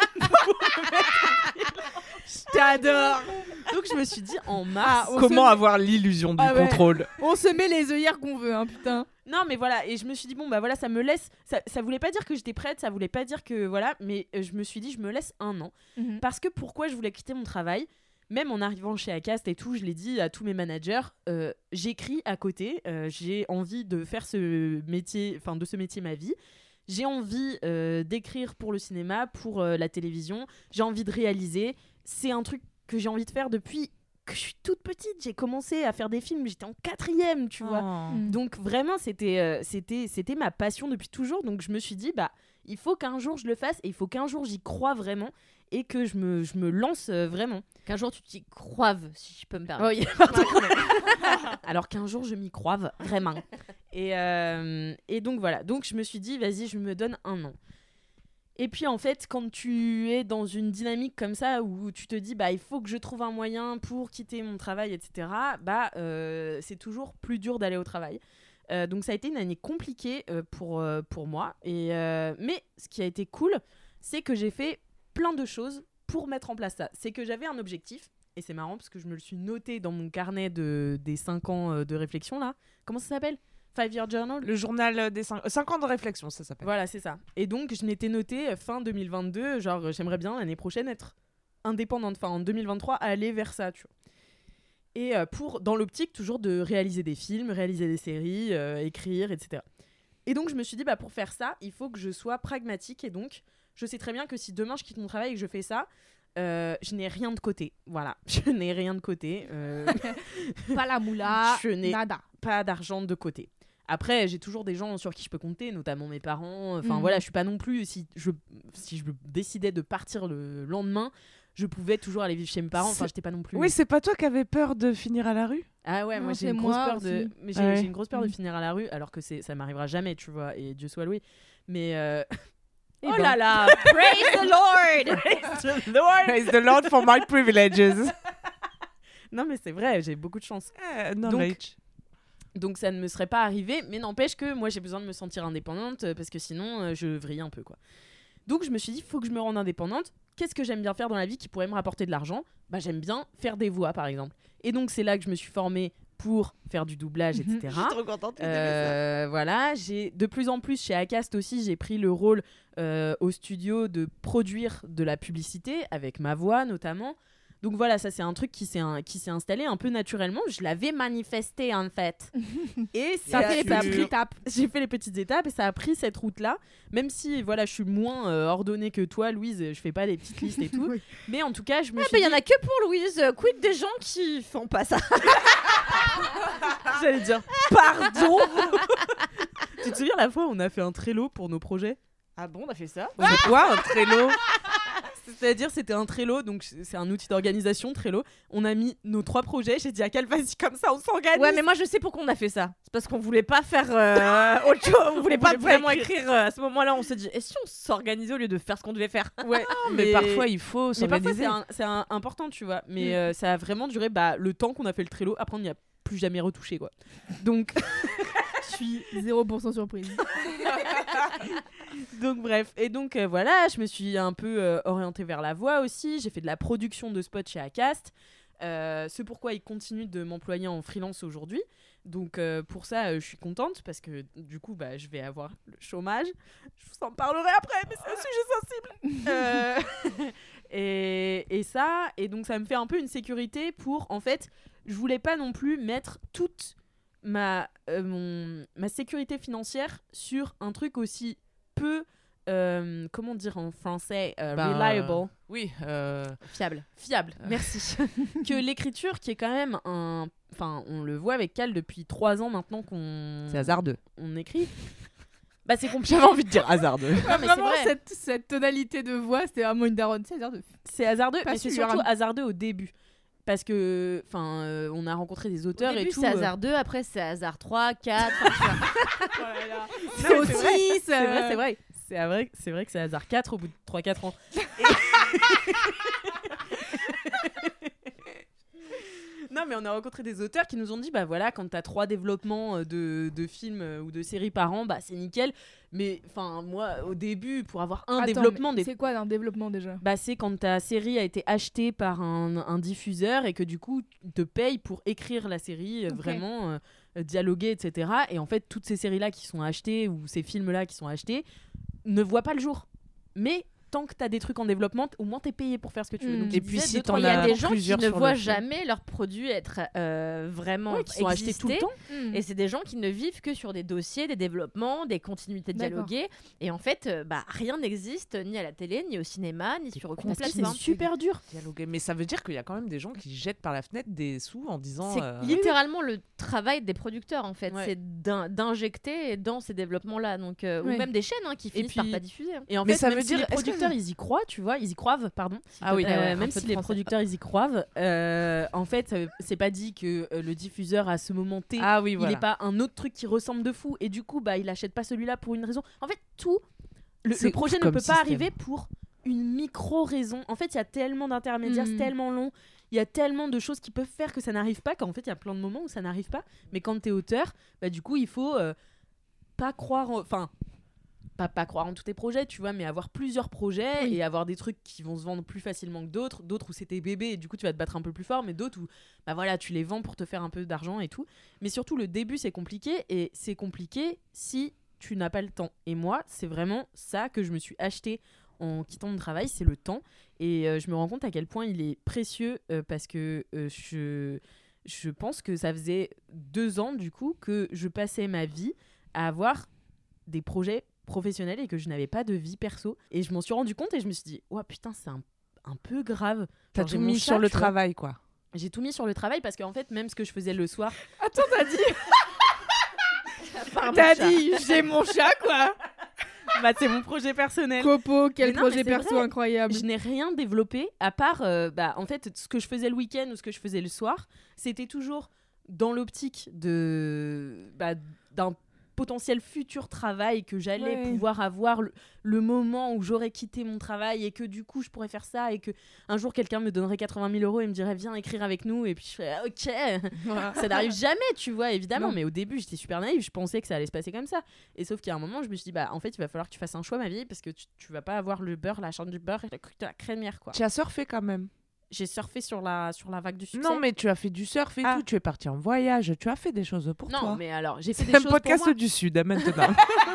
T'adores. Donc je me suis dit en mars. Ah, on Comment se- avoir l'illusion du Ah ouais. contrôle? On se met les œillères qu'on veut, hein, putain. Non mais voilà, et je me suis dit bon bah voilà, ça me laisse, ça, ça voulait pas dire que j'étais prête, ça voulait pas dire que voilà, mais euh, je me suis dit je me laisse un an. Parce que pourquoi je voulais quitter mon travail, même en arrivant chez Acast et tout, je l'ai dit à tous mes managers, euh, j'écris à côté, euh, j'ai envie de faire ce métier, enfin de ce métier ma vie. J'ai envie euh, d'écrire pour le cinéma, pour euh, la télévision, j'ai envie de réaliser. C'est un truc que j'ai envie de faire depuis que je suis toute petite. J'ai commencé à faire des films, j'étais en quatrième, tu vois. Oh. Mm. Donc vraiment, c'était, euh, c'était, c'était ma passion depuis toujours. Donc je me suis dit, bah, il faut qu'un jour je le fasse et il faut qu'un jour j'y croie vraiment et que je me, je me lance euh, vraiment. Qu'un jour tu t'y croives, si je peux me permettre. Oui, pardon. Alors qu'un jour je m'y croive vraiment. Et, euh, et donc voilà. Donc je me suis dit, vas-y, je me donne un an. Et puis en fait, quand tu es dans une dynamique comme ça où tu te dis, bah, il faut que je trouve un moyen pour quitter mon travail, et cetera, bah, euh, c'est toujours plus dur d'aller au travail. Euh, donc ça a été une année compliquée euh, pour, euh, pour moi. Et, euh, mais ce qui a été cool, c'est que j'ai fait plein de choses pour mettre en place ça. C'est que j'avais un objectif, et c'est marrant parce que je me le suis noté dans mon carnet de, des cinq ans euh, de réflexion là. Comment ça s'appelle ? Five Year Journal ? Le journal des cinq ans de réflexion, ça s'appelle. Voilà, c'est ça. Et donc, je m'étais noté euh, fin deux mille vingt-deux, genre euh, j'aimerais bien l'année prochaine être indépendante, enfin en deux mille vingt-trois, aller vers ça, tu vois. Et euh, pour, dans l'optique toujours de réaliser des films, réaliser des séries, euh, écrire, et cetera. Et donc, je me suis dit, bah, pour faire ça, il faut que je sois pragmatique. Et donc, je sais très bien que si demain je quitte mon travail et que je fais ça, euh, je n'ai rien de côté. Voilà, je n'ai rien de côté. Euh... Pas la moula, je n'ai nada. pas d'argent de côté. Après, j'ai toujours des gens sur qui je peux compter, notamment mes parents. Enfin, Mhm. voilà, je suis pas non plus... Si je, si je décidais de partir le lendemain, je pouvais toujours aller vivre chez mes parents. Enfin, C'est- j'étais pas non plus... Oui, c'est pas toi qui avais peur de finir à la rue ? Ah ouais, moi Non, j'ai c'est une grosse moi peur de... aussi. Mais j'ai, Ah ouais. j'ai une grosse peur de Mhm. finir à la rue, alors que c'est, ça m'arrivera jamais, tu vois. Et Dieu soit loué. Mais... euh, eh Oh ben, là là, praise the Lord. Praise the Lord. Praise the Lord for my privileges. Non, mais c'est vrai, j'ai beaucoup de chance. Eh, Donc, knowledge. Donc ça ne me serait pas arrivé, mais n'empêche que moi j'ai besoin de me sentir indépendante euh, parce que sinon euh, je vrille un peu quoi. Donc je me suis dit, il faut que je me rende indépendante. Qu'est-ce que j'aime bien faire dans la vie qui pourrait me rapporter de l'argent ? Bah j'aime bien faire des voix par exemple. Et donc c'est là que je me suis formée pour faire du doublage, Mhm. et cetera. trop contente Euh, voilà, j'ai de plus en plus chez Acast aussi, j'ai pris le rôle euh, au studio de produire de la publicité avec ma voix notamment. Donc voilà, ça c'est un truc qui s'est, un- qui s'est installé un peu naturellement. Je l'avais manifesté en fait. Et Ça ça, fait les ça a petites pris- étapes. j'ai fait les petites étapes et ça a pris cette route-là. Même si voilà, je suis moins euh, ordonnée que toi, Louise, je fais pas des petites listes et tout. Oui. Mais en tout cas, je me Ah suis bah, il y en dit- a que pour Louise. Euh, Quid des gens qui font pas ça. J'allais dire pardon. Tu te souviens la fois où on a fait un Trello pour nos projets ? Ah bon, on a fait ça ? C'est quoi un Trello ? C'est-à-dire, c'était un Trello, donc c'est un outil d'organisation, Trello. On a mis nos trois projets. J'ai dit à Cal, vas-y, comme ça, on s'organise. Ouais, mais moi je sais pourquoi on a fait ça. C'est parce qu'on voulait pas faire euh, autre chose. On voulait pas voulait pas vraiment écrire. euh, à ce moment-là, on s'est dit, et si on s'organisait au lieu de faire ce qu'on devait faire ? Ouais, Mais parfois, il faut mais parfois, s'organiser. c'est, un- c'est un- important, tu vois. Mais Mm. euh, ça a vraiment duré bah, le temps qu'on a fait le Trello. Après, on n'y a plus jamais retouché, quoi. Donc, Je suis zéro pour cent surprise. donc bref. Et donc, euh, voilà, je me suis un peu euh, orientée vers la voix aussi. J'ai fait de la production de spots chez Acast. Euh, c'est pourquoi ils continuent de m'employer en freelance aujourd'hui. Donc euh, pour ça, euh, je suis contente parce que du coup, bah, je vais avoir le chômage. Je vous en parlerai après, mais c'est un sujet sensible. Euh, et, et ça, et donc ça me fait un peu une sécurité pour, en fait, je voulais pas non plus mettre toute ma, euh, mon, ma sécurité financière sur un truc aussi peu, euh, comment dire en français, euh, Ben, reliable. Oui. euh, Fiable. Fiable, merci. Que l'écriture qui est quand même un... Enfin, on le voit avec Cal depuis trois ans maintenant qu'on C'est hasardeux. on écrit. Bah c'est compliqué. J'avais envie de dire hasardeux. Non, mais c'est Vraiment, vrai. cette, cette tonalité de voix, c'était vraiment une daronne. C'est hasardeux. C'est hasardeux, Pas mais c'est sûr. surtout hasardeux au début. Parce que, enfin, euh, on a rencontré des auteurs Au début, et tout. c'est euh, hasard deux, après c'est hasard trois, quatre. enfin, tu vois. Non, mais c'est vrai, Saucisse. C'est vrai, euh, c'est vrai. C'est vrai, c'est vrai que c'est hasard quatre au bout de trois quatre ans. Et- Non, mais on a rencontré des auteurs qui nous ont dit bah voilà, quand t'as trois développements euh, de, de films euh, ou de séries par an, bah c'est nickel. Mais enfin, moi, au début, pour avoir un Attends, développement, mais des... c'est quoi un développement déjà? bah, c'est quand ta série a été achetée par un, un diffuseur et que du coup, tu te payes pour écrire la série, euh, Ok. vraiment euh, dialoguer, et cetera. Et en fait, toutes ces séries-là qui sont achetées ou ces films-là qui sont achetés ne voient pas le jour. Mais tant que tu as des trucs en développement, t- au moins tu es payé pour faire ce que tu veux. Mm. Donc, Et je puis disais si deux, t'en trois Il y a as des gens qui plusieurs ne sur le voient film. jamais leurs produits être euh, vraiment Ouais, qui sont achetés tout le exister. temps. Hmm. Et c'est des gens qui ne vivent que sur des dossiers, des développements, des continuités D'accord. dialoguées. Et en fait, euh, bah, rien n'existe ni à la télé, ni au cinéma, ni sur aucune Parce que c'est plateforme. super dur. Dialoguer. Mais ça veut dire qu'il y a quand même des gens qui jettent par la fenêtre des sous en disant. C'est euh, littéralement le travail des producteurs en fait, Ouais. c'est d'in- d'injecter dans ces développements-là, donc euh, Ouais. ou même des chaînes hein, qui finissent par puis- pas diffuser. hein. Et en Mais fait, ça même veut si dire- les est-ce que- producteurs, ils y croient, tu vois, ils y croient, pardon. Ah oui, plaît. Euh, Ouais, un même peu si de les français. producteurs ils y croient, euh, en fait, ça veut- c'est pas dit que euh, le diffuseur à ce moment T, Ah oui, il voilà. est pas un autre truc qui ressemble de fou et du coup, bah, il achète pas celui-là pour une raison. En fait, tout le, C'est le ouf projet ne comme peut pas système. arriver pour une micro raison. En fait, il y a tellement d'intermédiaires, Mhm. c'est tellement long. Il y a tellement de choses qui peuvent faire que ça n'arrive pas qu'en fait, il y a plein de moments où ça n'arrive pas. Mais quand t'es auteur, bah, du coup, il faut euh, pas croire, en- enfin. pas, pas croire en tous tes projets, tu vois, mais avoir plusieurs projets Oui. et avoir des trucs qui vont se vendre plus facilement que d'autres, d'autres où c'était bébé et du coup tu vas te battre un peu plus fort, mais d'autres où bah voilà, tu les vends pour te faire un peu d'argent et tout. Mais surtout le début c'est compliqué et c'est compliqué si tu n'as pas le temps. Et moi, c'est vraiment ça que je me suis acheté en quittant mon travail, c'est le temps. Et euh, je me rends compte à quel point il est précieux euh, parce que euh, je, je pense que ça faisait deux ans du coup que je passais ma vie à avoir des projets professionnels et que je n'avais pas de vie perso. Et je m'en suis rendu compte et je me suis dit, oh putain, c'est un, un peu grave. T'as Genre, j'ai tout mon mis chat, sur le tu vois. travail, quoi. J'ai tout mis sur le travail parce qu'en fait, même ce que je faisais le soir. Attends, t'as dit, Pardon, t'as chat. dit, j'ai mon chat, quoi. Bah, c'est mon projet personnel. Copo, quel Mais non, projet mais c'est perso vrai. incroyable. Je n'ai rien développé à part, euh, bah, en fait, ce que je faisais le week-end ou ce que je faisais le soir, c'était toujours dans l'optique de, bah, d'un potentiel futur travail que j'allais Ouais. pouvoir avoir le, le moment où j'aurais quitté mon travail et que du coup je pourrais faire ça et que un jour quelqu'un me donnerait quatre-vingt mille euros et me dirait viens écrire avec nous et puis je ferais ah, ok. Ça n'arrive jamais, tu vois, évidemment. Non. Mais au début, j'étais super naïve. Je pensais que ça allait se passer comme ça. Et sauf qu'à un moment, je me suis dit, bah, en fait, il va falloir que tu fasses un choix, ma vie, parce que tu, tu vas pas avoir le beurre, la chaîne du beurre et la, la crémière, quoi. Tu as surfé quand même. J'ai surfé sur la, sur la vague du succès. Non, mais tu as fait du surf et Ah. tout. Tu es parti en voyage. Tu as fait des choses pour Non, toi. mais alors, j'ai fait C'est des un choses podcast pour moi. du Sud, hein, maintenant.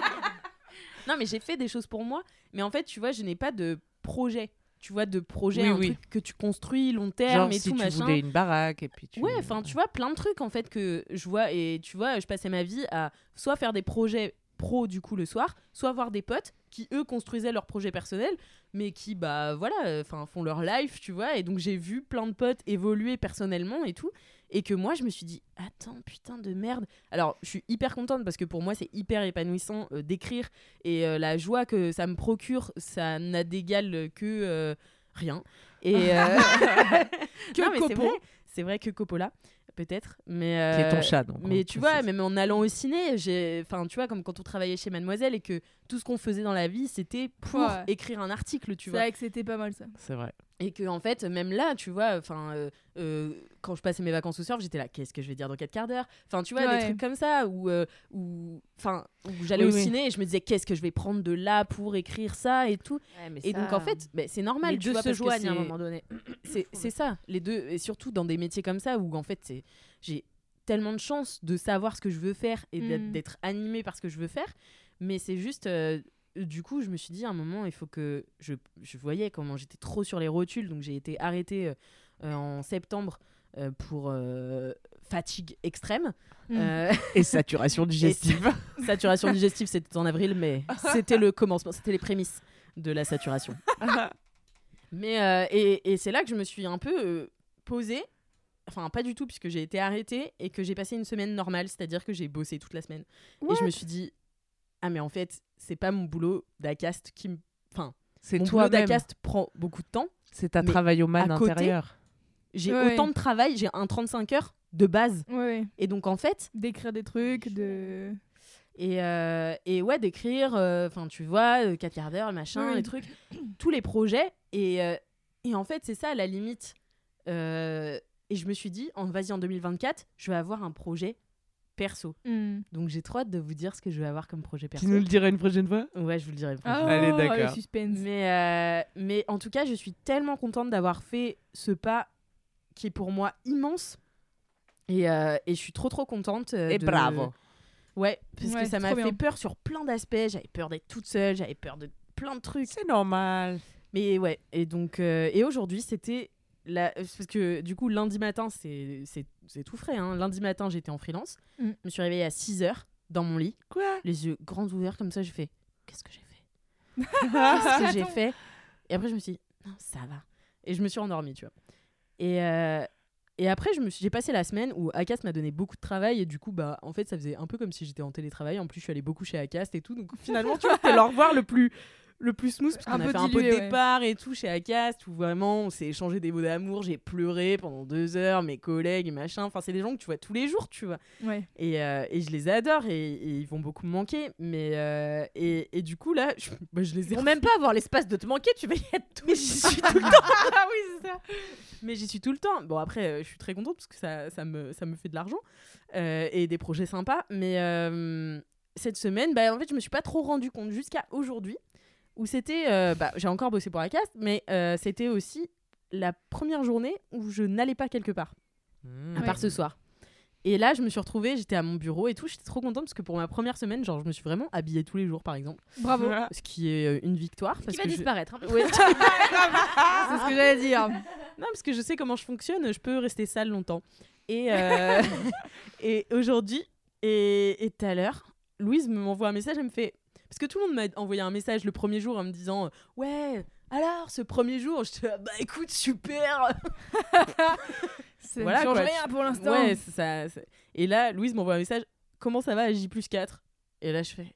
Non, mais j'ai fait des choses pour moi. Mais en fait, tu vois, je n'ai pas de projet. Tu vois, de projet, Oui, un oui. truc que tu construis long terme Genre, et si tout, tu machin. voulais une baraque et puis tu... Ouais, enfin, tu vois, plein de trucs en fait que je vois et tu vois, je passais ma vie à soit faire des projets pro du coup le soir, soit voir des potes qui eux construisaient leurs projets personnels, mais qui bah voilà, enfin font leur life, tu vois, et donc j'ai vu plein de potes évoluer personnellement et tout, et que moi je me suis dit attends putain de merde. Alors je suis hyper contente parce que pour moi c'est hyper épanouissant euh, d'écrire et euh, la joie que ça me procure, ça n'a d'égal que euh, rien. Et euh... Que non, mais c'est Copo. vrai, c'est vrai que Coppola peut-être, mais Qui est ton euh, chat, donc. mais on tu vois, précise. même en allant au ciné, j'ai, enfin, tu vois, comme quand on travaillait chez Mademoiselle et que tout ce qu'on faisait dans la vie, c'était pour Ouais. écrire un article, tu C'est vois. vrai que c'était pas mal ça. C'est vrai. Et que en fait, même là, tu vois, enfin, euh, euh, quand je passais mes vacances au surf, j'étais là, qu'est-ce que je vais dire dans quatre quarts d'heure. Enfin, tu vois, Ouais. des trucs comme ça où, euh, où, enfin, où j'allais Oui, au oui. ciné et je me disais, qu'est-ce que je vais prendre de là pour écrire ça et tout. Et donc en fait, bah, c'est normal, les tu deux vois, se parce que joignent à un c'est- moment donné. c'est c'est ça, les deux, et surtout dans des métiers comme ça où en fait c'est j'ai tellement de chance de savoir ce que je veux faire et d'être Mm. d'être animée par ce que je veux faire, mais c'est juste euh, du coup je me suis dit à un moment il faut que je, je voyais comment j'étais trop sur les rotules, donc j'ai été arrêtée euh, euh, en septembre euh, pour euh, fatigue extrême. Mm. Euh, Et saturation digestive. saturation digestive c'était en avril, mais c'était le commencement, c'était les prémices de la saturation. Mais euh, et, et c'est là que je me suis un peu euh, posée, enfin pas du tout puisque j'ai été arrêtée et que j'ai passé une semaine normale, c'est-à-dire que j'ai bossé toute la semaine. Et je me suis dit ah mais en fait c'est pas mon boulot d'Acast qui me, enfin C'est mon boulot toi-même. d'Acast prend beaucoup de temps. C'est ta Mais travaillomane à côté, intérieure. J'ai Ouais. autant de travail, j'ai un trente-cinq heures de base Ouais, ouais. et donc en fait D'écrire des trucs, de. et, euh, et ouais d'écrire, enfin tu vois, euh, quatre quarts d'heure, le machin, Oui. les trucs, tous les projets et euh, et en fait c'est ça à la limite. Euh, et je me suis dit en vas-y en deux mille vingt-quatre je vais avoir un projet perso. Mm. Donc j'ai trop hâte de vous dire ce que je vais avoir comme projet perso. Tu nous le diras une prochaine fois? Ouais, je vous le dirai. une prochaine Oh, fois. Allez, d'accord. le suspense. Mais, euh, mais en tout cas, je suis tellement contente d'avoir fait ce pas qui est pour moi immense. Et, euh, et je suis trop trop contente. euh, Et de- bravo. Ouais, parce Ouais, que ça c'est m'a trop fait bien. peur sur plein d'aspects. J'avais peur d'être toute seule, j'avais peur de plein de trucs. C'est normal. Mais ouais, et donc euh, et aujourd'hui, c'était la... parce que du coup, lundi matin, c'est c'est c'est tout frais. Hein. Lundi matin, j'étais en freelance. Mm. Je me suis réveillée à six heures dans mon lit, Quoi? les yeux grands ouverts comme ça. J'ai fait qu'est-ce que j'ai fait Qu'est-ce que j'ai fait Et après, je me suis dit, non, ça va. Et je me suis endormie, tu vois. Et, euh, et après, je me suis... j'ai passé la semaine où Acast m'a donné beaucoup de travail. Et du coup, bah, en fait, ça faisait un peu comme si j'étais en télétravail. En plus, je suis allée beaucoup chez Acast et tout. Donc finalement, tu vois, c'était leur revoir le plus, le plus smooth. Parce Un qu'on a peu fait un peu de dilué, ouais. départ et tout chez Acast. Où vraiment, on s'est échangé des mots d'amour. J'ai pleuré pendant deux heures. Mes collègues et machin. Enfin, c'est des gens que tu vois tous les jours, tu vois. Ouais. Et, euh, et je les adore et, et ils vont beaucoup me manquer. Mais euh, et, et du coup, là, je, bah, je les ai Ils vont même pas avoir l'espace de te manquer, tu vas y être tout. mais j'y suis tout le temps. Ah oui, c'est ça. Mais j'y suis tout le temps. Bon, après, euh, je suis très contente parce que ça, ça, me, ça me fait de l'argent euh, et des projets sympas. Mais, euh, cette semaine, bah, en fait, je me suis pas trop rendu compte jusqu'à aujourd'hui, où c'était, euh, bah, j'ai encore bossé pour la cast, mais euh, c'était aussi la première journée où je n'allais pas quelque part, Mmh. à part ce soir. Et là, je me suis retrouvée, j'étais à mon bureau et tout, j'étais trop contente parce que pour ma première semaine, genre, je me suis vraiment habillée tous les jours, par exemple, Bravo. ce qui est euh, une victoire. Qui Parce va que je- disparaître. hein. Ouais. C'est ce que j'allais dire. Non, parce que je sais comment je fonctionne, je peux rester sale longtemps. Et, euh, et aujourd'hui, et et tout à l'heure, Louise m'envoie un message, elle me fait... Parce que tout le monde m'a envoyé un message le premier jour en me disant « Ouais, alors, ce premier jour ?» Je te bah écoute, super. Ça Voilà, ne change quoi. rien pour l'instant. Ouais, c'est ça, c'est- Et là, Louise m'envoie un message « Comment ça va à J plus quatre ?» Et là, je fais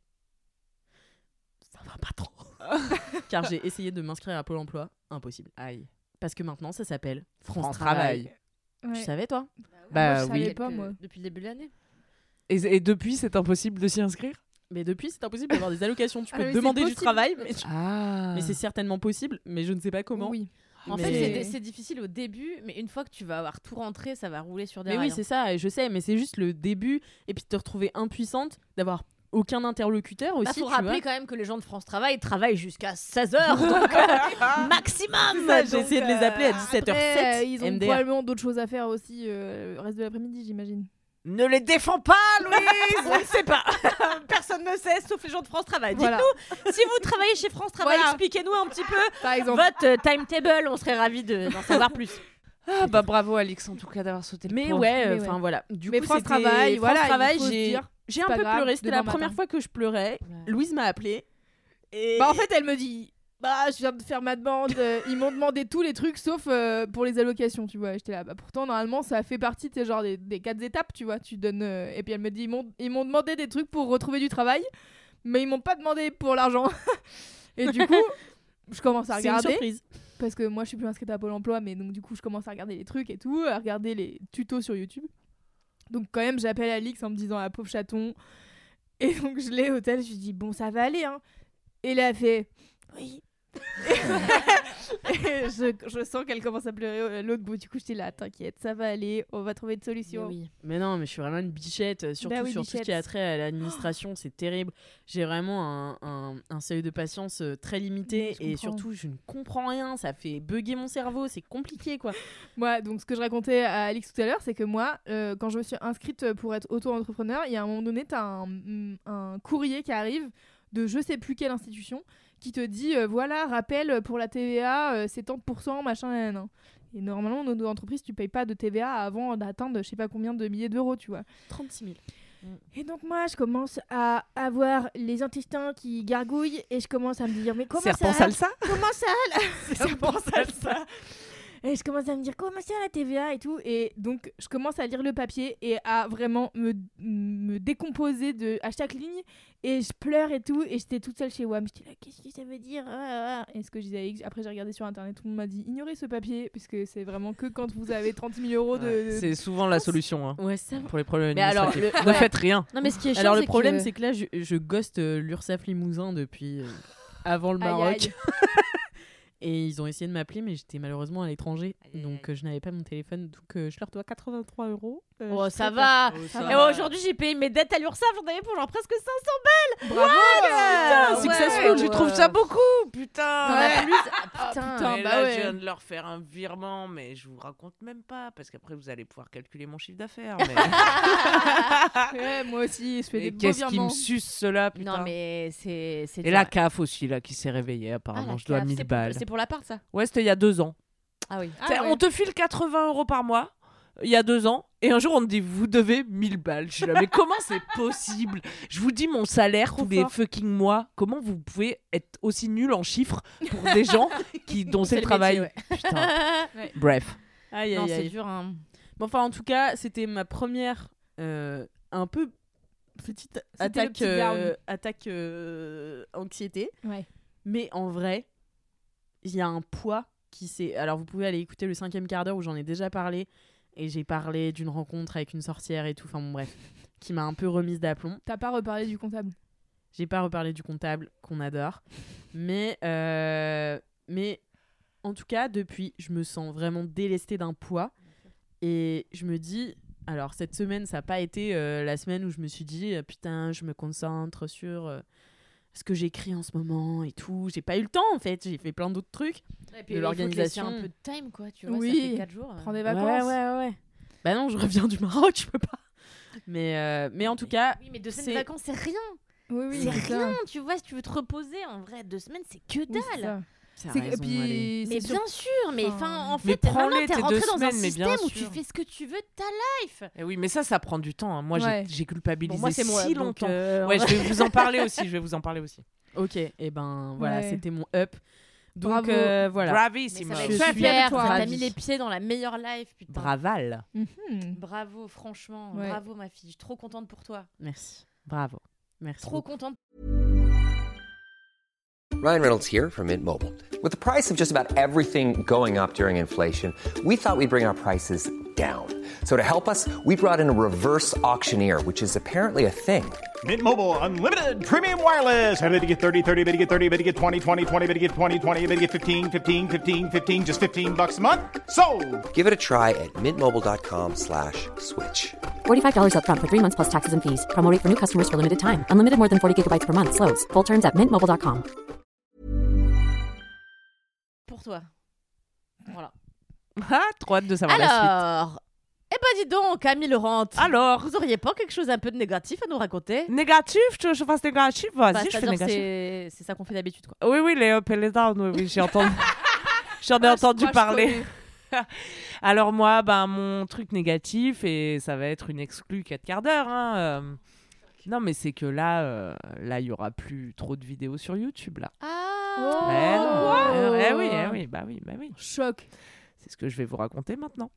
« Ça va pas trop. » Car j'ai essayé de m'inscrire à Pôle emploi, impossible. Aïe. Parce que maintenant, ça s'appelle France, France Travail. Travail. Ouais. Tu savais, toi? Bah Moi, je oui. savais pas, moi. Depuis le début de l'année. Et, et depuis, c'est impossible de s'y inscrire? Mais depuis, c'est impossible d'avoir des allocations. Tu Ah peux oui, te c'est demander du possible. travail, mais, Ah. mais c'est certainement possible, mais je ne sais pas comment. Oui. En Mais- fait, c'est dé- c'est difficile au début, mais une fois que tu vas avoir tout rentré, ça va rouler sur des Mais rails. oui, c'est ça, et je sais, mais c'est juste le début, et puis de te retrouver impuissante, d'avoir aucun interlocuteur aussi. Bah, faut tu rappeler vois. quand même que les gens de France Travail travaillent jusqu'à seize heures, donc euh, maximum. Ça, donc, j'ai essayé de les appeler à euh, dix-sept heures zéro Après, sept, euh, ils ont M D R. probablement d'autres choses à faire aussi euh, le reste de l'après-midi, j'imagine. Ne les défends pas, Louise. On ne sait pas. Personne ne sait, sauf les gens de France Travail. Voilà. Dites-nous, si vous travaillez chez France Travail, Voilà. expliquez-nous un petit peu Par exemple. votre euh, timetable. On serait ravis de- d'en savoir plus. Ah bah bravo Alix en tout cas d'avoir sauté le Mais point. ouais, Mais enfin ouais. voilà. Du Mais coup, France c'était- Travail, France voilà, il Travail, faut se j'ai dire, j'ai c'est un pas peu grave, pleuré. C'était la demain première matin. fois que je pleurais. Louise m'a appelée. Et... Bah en fait, elle me dit bah je viens de faire ma demande, euh, ils m'ont demandé tous les trucs sauf euh, pour les allocations, tu vois. J'étais là bah pourtant normalement ça fait partie de ces genre des, des quatre étapes, tu vois, tu donnes euh, et puis elle me dit ils m'ont ils m'ont demandé des trucs pour retrouver du travail, mais ils m'ont pas demandé pour l'argent. Et du coup, je commence à c'est une regarder surprise. parce que moi je suis plus inscrite à Pôle emploi, mais donc du coup, je commence à regarder les trucs et tout, à regarder les tutos sur YouTube. Donc quand même, j'appelle Alix en me disant ah pauvre chaton. Et donc je l'ai au tel, je lui dis bon ça va aller hein. Et là elle fait oui. Et je, je sens qu'elle commence à pleurer à l'autre bout. Du coup, j'étais là, t'inquiète, ça va aller, on va trouver une solution. Mais oui. Mais non, mais je suis vraiment une bichette, euh, surtout Bah oui, sur tout ce bichette. qui a trait à l'administration, c'est terrible. J'ai vraiment un, un, un seuil de patience euh, très limité Oui, je et comprends. surtout je ne comprends rien, ça fait bugger mon cerveau, c'est compliqué quoi. Moi, donc ce que je racontais à Alix tout à l'heure, c'est que moi, euh, quand je me suis inscrite pour être auto-entrepreneur, il y a un moment donné, t'as un, un courrier qui arrive de je sais plus quelle institution qui te dit euh, voilà, rappel pour la T V A, euh, c'est tant pour cent, machin, nan, nan. Et normalement, dans nos entreprises, tu payes pas de T V A avant d'atteindre je sais pas combien de milliers d'euros, tu vois. trente-six mille. Et donc moi, je commence à avoir les intestins qui gargouillent et je commence à me dire mais comment Serpent ça salsa. Comment ça là Serpent salsa. Et je commence à me dire comment ça la T V A et tout. Et donc je commence à lire le papier et à vraiment me, me décomposer de, à chaque ligne. Et je pleure et tout. Et j'étais toute seule chez W A M. J'étais là, qu'est-ce que ça veut dire ah, ah. Et ce que je disais à X, après j'ai regardé sur internet, tout le monde m'a dit ignorez ce papier. Parce que c'est vraiment que quand vous avez trente mille euros de. Ouais, de- c'est souvent la solution hein, Ouais, ça. pour les problèmes Mais alors, administratifs. le- Ne ouais. faites rien. Non, mais ce qui est chiant, Alors le c'est problème que- c'est que là je, je ghoste euh, l'Ursaf Limousin depuis euh, avant le Aïe, Maroc. aïe. Et ils ont essayé de m'appeler, mais j'étais malheureusement à l'étranger. Aïe, Donc euh, je n'avais pas mon téléphone. Donc euh, je leur dois quatre-vingt-trois euros. Euh, Oh, je ça sais va. ça Et va. aujourd'hui, j'ai payé mes dettes à l'URSSAF, j'en avais pour genre presque cinq cents. Bravo Putain, ouais. successful, tu Ouais. trouves ça beaucoup, putain. T'en as plus. Ah, Ah, putain. putain. Et bah là, ouais. je viens de leur faire un virement, mais je vous raconte même pas, parce qu'après vous allez pouvoir calculer mon chiffre d'affaires. Mais, Ouais, moi aussi, je fais mais des beaux qu'est-ce qui virements. me suce cela, putain. Non, mais c'est. c'est Et dur. la C A F aussi, là, qui s'est réveillée, Ah, apparemment. la je dois C A F, mille c'est pour- balles. C'est pour l'appart, ça. Ouais, c'était il y a deux ans. Ah oui. T'sais, On te file quatre-vingts euros par mois, il y a deux ans, et un jour on te dit vous devez mille balles. Je suis là, mais comment c'est possible? Je vous dis mon salaire Trop tous les fort. fucking mois. Comment vous pouvez être aussi nul en chiffres pour des gens qui, dont c'est le le travail? métier, Putain. Bref. Aïe, Non, aïe, c'est aïe. dur. Hein. Bon, enfin, en tout cas, c'était ma première euh, un peu petite le attaque, petit euh, down. attaque euh, anxiété. Ouais. Mais en vrai, il y a un poids qui s'est. Alors, vous pouvez aller écouter le cinquième quart d'heure où j'en ai déjà parlé. Et j'ai parlé d'une rencontre avec une sorcière et tout. Enfin, bon, bref. Qui m'a un peu remise d'aplomb. T'as pas reparlé du comptable. J'ai pas reparlé du comptable qu'on adore. Mais, euh, mais en tout cas, depuis, je me sens vraiment délestée d'un poids. Et je me dis, Alors, cette semaine, ça n'a pas été euh, la semaine où je me suis dit euh, putain, je me concentre sur euh, ce que j'écris en ce moment et tout. J'ai pas eu le temps, en fait. J'ai fait plein d'autres trucs. Et puis, de l'organisation. un peu de time, quoi. Tu vois, Oui. ça fait quatre jours. Prends des Ouais, vacances. ouais, ouais. Bah non, je reviens du Maroc, je peux pas. Mais, euh, mais en tout cas, Oui, mais deux semaines c'est- de vacances, c'est rien. Oui, oui, c'est c'est ça. rien, tu vois, si tu veux te reposer, en vrai, deux semaines, c'est que Oui, c'est dalle. ça. c'est C'est- raison, et puis, allez. Mais c'est sûr- bien sûr, mais Enfin, enfin, en mais fait, maintenant, prends-les, t'es tes rentré deux dans un semaines, mais bien système où tu sûr. fais ce que tu veux de ta life. Et oui, mais ça, ça prend du temps. hein. Moi, Ouais. j'ai, j'ai culpabilisé Bon, moi, c'est moi, si donc, longtemps. euh, Ouais, je vais vous en parler aussi. Je vais vous en parler aussi. Ok, et ben voilà, Ouais. c'était mon up. Donc Bravo. euh, voilà. Mais Bravissimo. ça va Je être suis super, fière de toi. t'as Ravie. mis les pieds dans la meilleure life, putain. Braval. Mhm. Bravo, franchement, Ouais. bravo ma fille, je suis trop contente pour toi. Merci. Bravo. Merci. Trop beaucoup. contente. Ryan Reynolds here from Mint Mobile. With the price of just about everything going up during inflation, we thought we'd bring our prices down. So to help us, we brought in a reverse auctioneer, which is apparently a thing. Mint Mobile Unlimited Premium Wireless. How to get thirty, thirty, how to get thirty, how to get twenty, twenty, twenty, how to get twenty, twenty, how to get fifteen, fifteen, fifteen, fifteen, just fifteen bucks a month? Sold! Give it a try at mintmobile.com slash switch. forty-five dollars up front for three months plus taxes and fees. Promo rate for new customers for limited time. Unlimited more than forty gigabytes per month. Slows full terms at mint mobile dot com. Pour toi. Voilà. Ah, trop hâte de savoir la suite. Alors, eh ben dis donc, Camille Laurent. Alors, Vous auriez pas quelque chose un peu de négatif à nous raconter? négatif, tu veux que je fasse négatif? Vas-y, Bah, je fais c'est-à-dire négatif. c'est c'est ça qu'on fait d'habitude, quoi. Oui, oui, les up et les down, oui, oui, j'ai entendu. J'en ai Moi, je- entendu moi, je parler. connais. Alors moi, ben, mon truc négatif, et ça va être une exclue quatre quarts d'heure, hein, euh, non, mais c'est que là, euh, là, il y aura plus trop de vidéos sur YouTube, là. Ah Eh non, quoi eh, eh oui, eh oui, bah oui, bah oui. Choc. C'est ce que je vais vous raconter maintenant.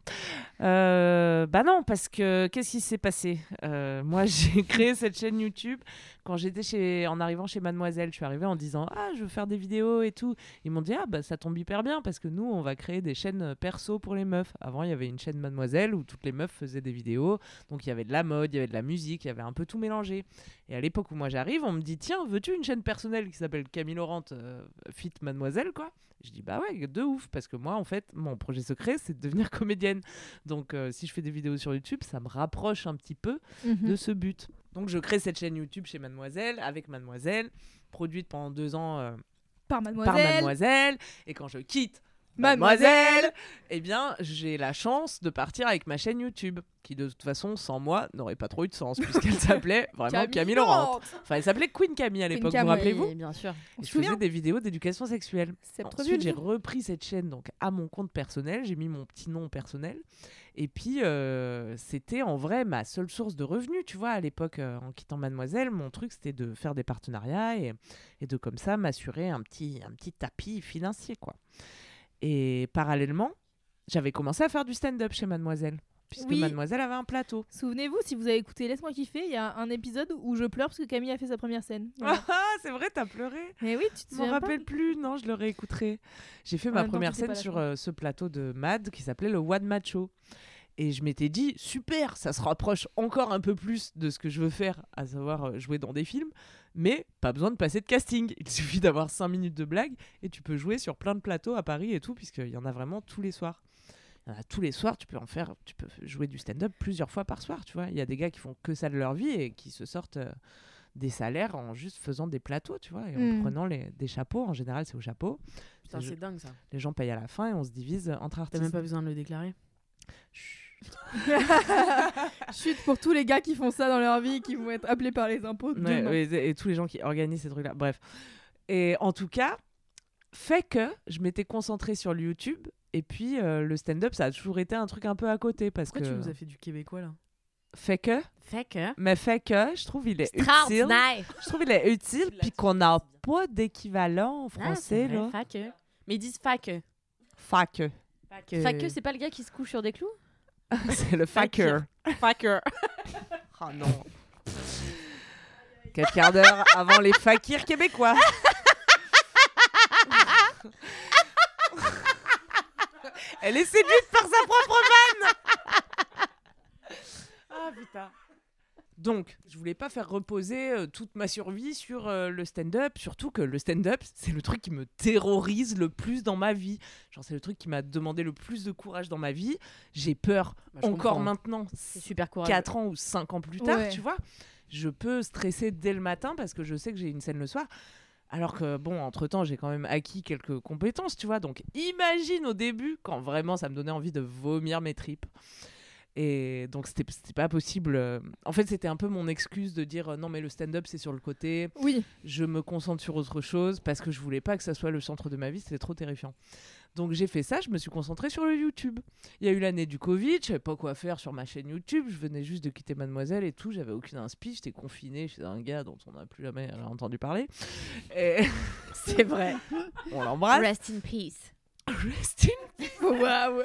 Euh, bah non, parce que qu'est-ce qui s'est passé? Euh, Moi, j'ai créé cette chaîne YouTube quand j'étais chez, en arrivant chez Mademoiselle. Je suis arrivée en disant ah, je veux faire des vidéos et tout. Ils m'ont dit ah bah ça tombe hyper bien parce que nous, on va créer des chaînes perso pour les meufs. Avant, il y avait une chaîne Mademoiselle où toutes les meufs faisaient des vidéos. Donc il y avait de la mode, il y avait de la musique, il y avait un peu tout mélangé. Et à l'époque où moi j'arrive, on me dit tiens, veux-tu une chaîne personnelle qui s'appelle Camille Laurent euh, fit Mademoiselle quoi? Je dis bah ouais, de ouf, parce que moi en fait mon projet secret c'est de devenir comédienne. Donc euh, si je fais des vidéos sur YouTube, ça me rapproche un petit peu Mhm. de ce but. Donc je crée cette chaîne YouTube chez Mademoiselle, avec Mademoiselle, produite pendant deux ans euh, Par Mademoiselle. par Mademoiselle. Et quand je quitte Mademoiselle. Mademoiselle, eh bien j'ai la chance de partir avec ma chaîne YouTube, qui de toute façon sans moi n'aurait pas trop eu de sens, puisqu'elle s'appelait vraiment Camille Laurent. Enfin elle s'appelait Queen Camille à Queen l'époque, Cam, vous oui. rappelez-vous? Oui, bien sûr. On Et se je faisais souvient. des vidéos d'éducation sexuelle. Septre Ensuite, j'ai vulve. repris cette chaîne donc à mon compte personnel. J'ai mis mon petit nom personnel. Et puis, euh, c'était en vrai ma seule source de revenus. Tu vois, à l'époque, euh, en quittant Mademoiselle, mon truc, c'était de faire des partenariats et, et de comme ça m'assurer un petit, un petit tapis financier, quoi. Et parallèlement, j'avais commencé à faire du stand-up chez Mademoiselle. Puisque Oui. Mademoiselle avait un plateau. Souvenez-vous, si vous avez écouté Laisse-moi kiffer, il y a un épisode où je pleure parce que Camille a fait sa première scène. Voilà. Ah, c'est vrai, t'as pleuré. Mais oui, tu te Je m'en souviens pas rappelle plus, non, je le réécouterai. J'ai fait En ma même temps, première t'étais pas scène là, sur je crois. euh, ce plateau de Mad qui s'appelait le One Macho. Et je m'étais dit, super, ça se rapproche encore un peu plus de ce que je veux faire, à savoir euh, jouer dans des films, mais pas besoin de passer de casting. Il suffit d'avoir cinq minutes de blague et tu peux jouer sur plein de plateaux à Paris et tout, puisqu'il y en a vraiment tous les soirs. Il y en a tous les soirs, tu peux en faire, tu peux jouer du stand-up plusieurs fois par soir, tu vois. Il y a des gars qui font que ça de leur vie et qui se sortent euh, des salaires en juste faisant des plateaux, tu vois, et en Mm. prenant les, des chapeaux. En général, c'est au chapeau. Putain, Je- c'est dingue ça. Les gens payent à la fin et on se divise entre T'as artistes. même pas besoin de le déclarer. Chut. Chut pour tous les gars qui font ça dans leur vie et qui vont être appelés par les impôts Ouais, demain. ouais, et, et tous les gens qui organisent ces trucs-là. Bref. Et en tout cas, fait que je m'étais concentrée sur le YouTube et puis euh, le stand-up, ça a toujours été un truc un peu à côté parce Pourquoi que tu nous as fait du québécois là? fait que, Fait que. mais fait que, je trouve il est utile. Extraordinaire. Je trouve il est utile puis qu'on n'a pas d'équivalent en Ah, français c'est vrai, là. Fait que. Mais ils disent fac. Fait que. Fait que, c'est pas le gars qui se couche sur des clous? C'est le faker. Faker. Oh non. Quatre quarts d'heure avant les fakirs québécois. Elle est séduite par sa propre vanne. Ah putain. Donc, je voulais pas faire reposer euh, toute ma survie sur euh, le stand-up, surtout que le stand-up, c'est le truc qui me terrorise le plus dans ma vie. Genre, c'est le truc qui m'a demandé le plus de courage dans ma vie. J'ai peur Bah, je encore comprends. maintenant, C'est super courageux. quatre ans ou cinq ans plus tard, Ouais. tu vois. Je peux stresser dès le matin parce que je sais que j'ai une scène le soir. Alors que, bon, entre-temps, j'ai quand même acquis quelques compétences, tu vois. Donc, imagine au début, quand vraiment ça me donnait envie de vomir mes tripes. Et donc, c'était, c'était pas possible. euh, En fait, c'était un peu mon excuse de dire euh, non, mais le stand-up, c'est sur le côté. Oui. Je me concentre sur autre chose parce que je voulais pas que ça soit le centre de ma vie. C'était trop terrifiant. Donc, j'ai fait ça. Je me suis concentrée sur le YouTube. Il y a eu l'année du Covid. Je savais pas quoi faire sur ma chaîne YouTube. Je venais juste de quitter Mademoiselle et tout. J'avais aucune inspi. J'étais confinée chez un gars dont on n'a plus jamais entendu parler. Et... C'est vrai. on l'embrasse. Rest in peace. Rest in Waouh.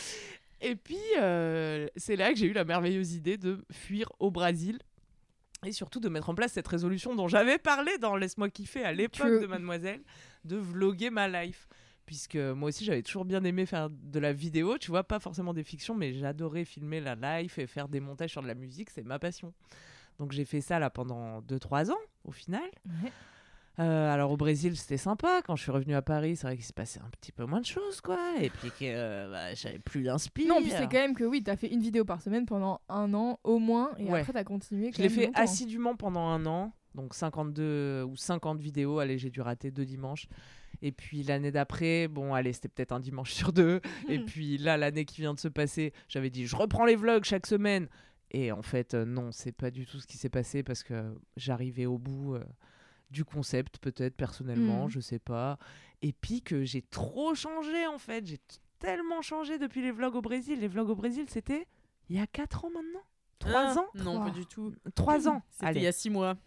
Et puis, euh, c'est là que j'ai eu la merveilleuse idée de fuir au Brésil et surtout de mettre en place cette résolution dont j'avais parlé dans Laisse-moi kiffer à l'époque Tu- de Mademoiselle, de vloguer ma life. Puisque moi aussi, j'avais toujours bien aimé faire de la vidéo, tu vois, pas forcément des fictions, mais j'adorais filmer la life et faire des montages sur de la musique, c'est ma passion. Donc j'ai fait ça là pendant deux trois ans, au final. Ouais. Euh, alors au Brésil c'était sympa, quand je suis revenue à Paris c'est vrai qu'il s'est passé un petit peu moins de choses quoi, et puis que euh, bah, j'avais plus d'inspi. Non, puis c'est quand même que oui, t'as fait une vidéo par semaine pendant un an au moins, et Ouais. après t'as continué. Je l'ai fait assidûment pendant un an, donc cinquante-deux ou cinquante vidéos, allez j'ai dû rater deux dimanches. Et puis l'année d'après, bon allez c'était peut-être un dimanche sur deux, et puis là l'année qui vient de se passer, j'avais dit je reprends les vlogs chaque semaine. Et en fait euh, non, c'est pas du tout ce qui s'est passé parce que j'arrivais au bout... Euh, du concept peut-être personnellement, Mmh. je sais pas, et puis que j'ai trop changé en fait, j'ai t- tellement changé depuis les vlogs au Brésil. Les vlogs au Brésil c'était il y a quatre ans maintenant, trois Ah, ans, Non, Trois. pas du tout. trois ans, C'était allez. il y a six mois.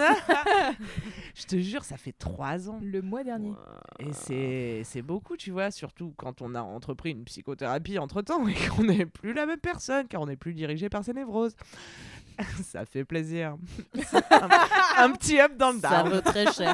Je te jure ça fait trois ans Le mois dernier. et c'est c'est beaucoup tu vois, surtout quand on a entrepris une psychothérapie entre temps et qu'on n'est plus la même personne car on n'est plus dirigé par ses névroses. Ça fait plaisir. un, un petit up dans le Ça down. vaut très cher.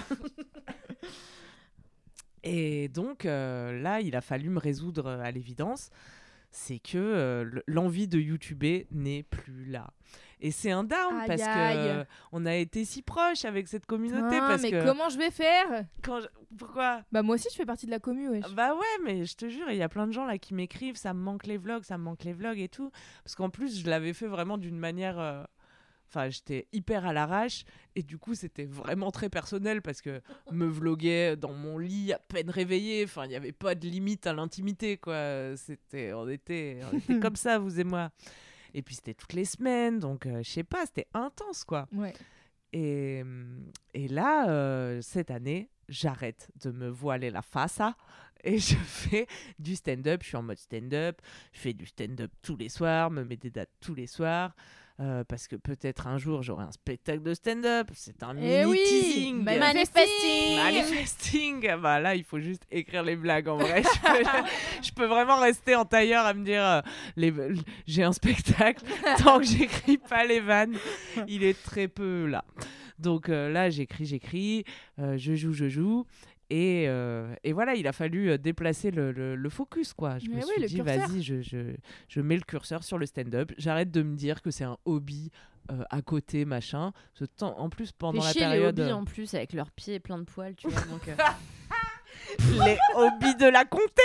Et donc euh, là, il a fallu me résoudre euh, à l'évidence, c'est que euh, l- l'envie de YouTuber n'est plus là. Et c'est un down Aïe, parce que aïe. euh, on a été si proches avec cette communauté. Ah, parce mais que comment je vais faire? quand je- Pourquoi? Bah moi aussi je fais partie de la commu, wesh. Bah ouais, mais je te jure, il y a plein de gens là qui m'écrivent, ça me manque les vlogs, ça me manque les vlogs et tout. Parce qu'en plus, je l'avais fait vraiment d'une manière... euh, Enfin, j'étais hyper à l'arrache et du coup, c'était vraiment très personnel parce que me vloguer dans mon lit à peine réveillé. Enfin, il n'y avait pas de limite à l'intimité, quoi. C'était, on était, on était comme ça, vous et moi. Et puis, c'était toutes les semaines, donc euh, je sais pas, c'était intense, quoi. Ouais. Et, et là, euh, cette année, j'arrête de me voiler la face à, et je fais du stand-up. Je suis en mode stand-up. Je fais du stand-up tous les soirs, me mets des dates tous les soirs. Euh, parce que peut-être un jour j'aurai un spectacle de stand-up. C'est un Eh oui, mini-teasing. manifesting. Manifesting. Ah bah là, il faut juste écrire les blagues en vrai. je, peux, je peux vraiment rester en tailleur à me dire euh, les, j'ai un spectacle. Tant que j'écris pas les vannes, il est très peu là. Donc euh, là, j'écris, j'écris, euh, je joue, je joue. Et, euh, et voilà, il a fallu euh, déplacer le, le, le focus, quoi. Je Mais me oui, suis le dit, curseur. vas-y, je, je, je mets le curseur sur le stand-up. J'arrête de me dire que c'est un hobby euh, à côté, machin. Ce temps, en plus, pendant Fais la chier période... les hobbies en plus avec leurs pieds pleins de poils, tu vois. Donc, euh, les hobbies de la comté.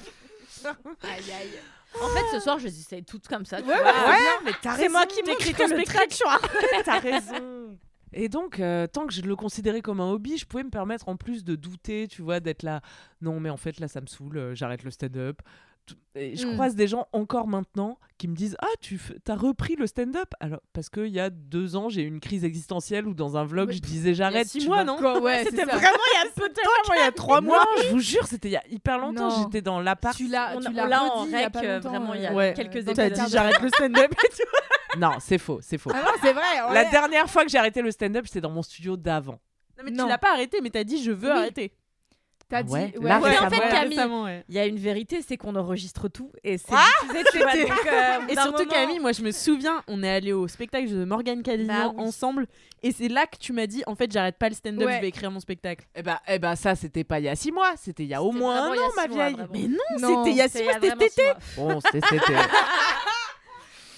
Aïe aïe. En fait, ce soir, je les essaye toutes comme ça. Tu Ouais, vois. ouais, mais t'as raison. C'est moi qui t'écris m'écris ton le spectacle. truc. T'as raison. Et donc, euh, tant que je le considérais comme un hobby, je pouvais me permettre en plus de douter, tu vois, d'être là. Non, mais en fait, là, ça me saoule, euh, j'arrête le stand-up. Tout- Et je Mm. croise des gens encore maintenant qui me disent ah tu f- t'as repris le stand-up alors parce qu'il y a deux ans j'ai eu une crise existentielle où dans un vlog Ouais. je disais j'arrête six tu mois, vois. non Quoi, ouais, c'est C'était ça. vraiment il y a peu de temps vraiment, il y a trois mois je vous jure c'était il y a hyper longtemps Non. j'étais dans l'appart. Tu l'as, On tu a- l'as on l'a en redit il y a rec, pas euh, longtemps, vraiment, il y a Ouais. quelques dans T'as ta dit table. j'arrête le stand-up et tout. Non c'est faux c'est faux. Ah non, c'est vrai. on La est- dernière fois que j'ai arrêté le stand-up c'était dans mon studio d'avant. Non, mais Non. tu l'as pas arrêté, mais t'as dit je veux Oui. arrêter. T'as Ah dit. ouais. ouais, Là, ouais. Mais en récemment, fait, ouais. Camille, Récemment, ouais. il y a une vérité, c'est qu'on enregistre tout et c'est Ah diffusé, tu vois. Donc, euh, Et d'un surtout moment- Camille, moi je me souviens, on est allé au spectacle de Morgane Cadignan Bah oui. ensemble, et c'est là que tu m'as dit en fait j'arrête pas le stand-up, Ouais. je vais écrire mon spectacle. Eh ben, eh ben ça c'était pas il y a six mois c'était il y a au C'était moins un vraiment il y a an six ma mois, vieille. vraiment. Mais non, Non, c'était il y a C'est six il y mois, a c'était vraiment cet été. six mois. Bon c'était c'était.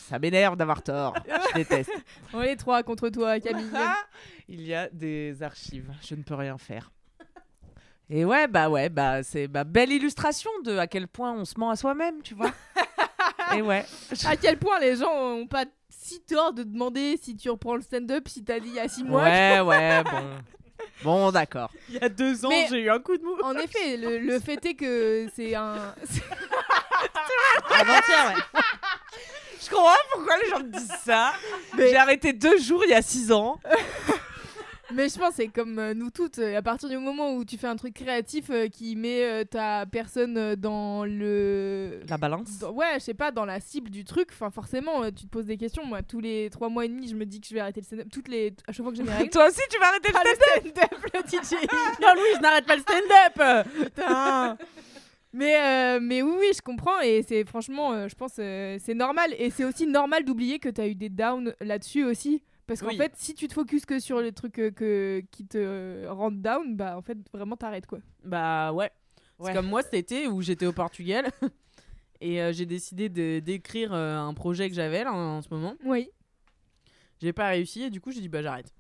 Ça m'énerve d'avoir tort. Je déteste. On est trois contre toi, Camille. Il y a des archives. Je ne peux rien faire. Et ouais, bah ouais, bah c'est bah, belle illustration de à quel point on se ment à soi-même, tu vois. Et ouais. À quel point les gens ont pas si tort de demander si tu reprends le stand-up si t'as dit il y a six mois. Ouais, ouais, bon. Bon, d'accord. Il y a deux ans, Mais j'ai eu un coup de mou. En effet, le, le fait est que c'est un. c'est- Avant-hier, ouais. Je comprends pas pourquoi les gens me disent ça. J'ai arrêté deux jours il y a six ans. Mais je pense que c'est comme euh, nous toutes. euh, À partir du moment où tu fais un truc créatif euh, qui met euh, ta personne euh, dans le. La balance. dans- ouais, je sais pas, dans la cible du truc. Enfin, forcément, euh, tu te poses des questions. Moi, tous les trois mois et demi, je me dis que je vais arrêter le stand-up. Toutes les. À chaque fois que j'ai mes règles. Toi aussi, tu vas arrêter le Ah, stand-up. stand-up, le D J. Non, Louise, n'arrête pas le stand-up. Putain. Mais, euh, mais oui, oui, je comprends. Et c'est franchement, euh, je pense, euh, c'est normal. Et c'est aussi normal d'oublier que t'as eu des downs là-dessus aussi. Parce qu'en Oui. fait, si tu te focuses que sur les trucs euh, que, qui te euh, rendent down, bah en fait, vraiment, t'arrêtes quoi. Bah ouais. Ouais. C'est comme moi cet été où j'étais au Portugal et euh, j'ai décidé de- d'écrire euh, un projet que j'avais là en, en ce moment. Oui. J'ai pas réussi et du coup j'ai dit bah j'arrête.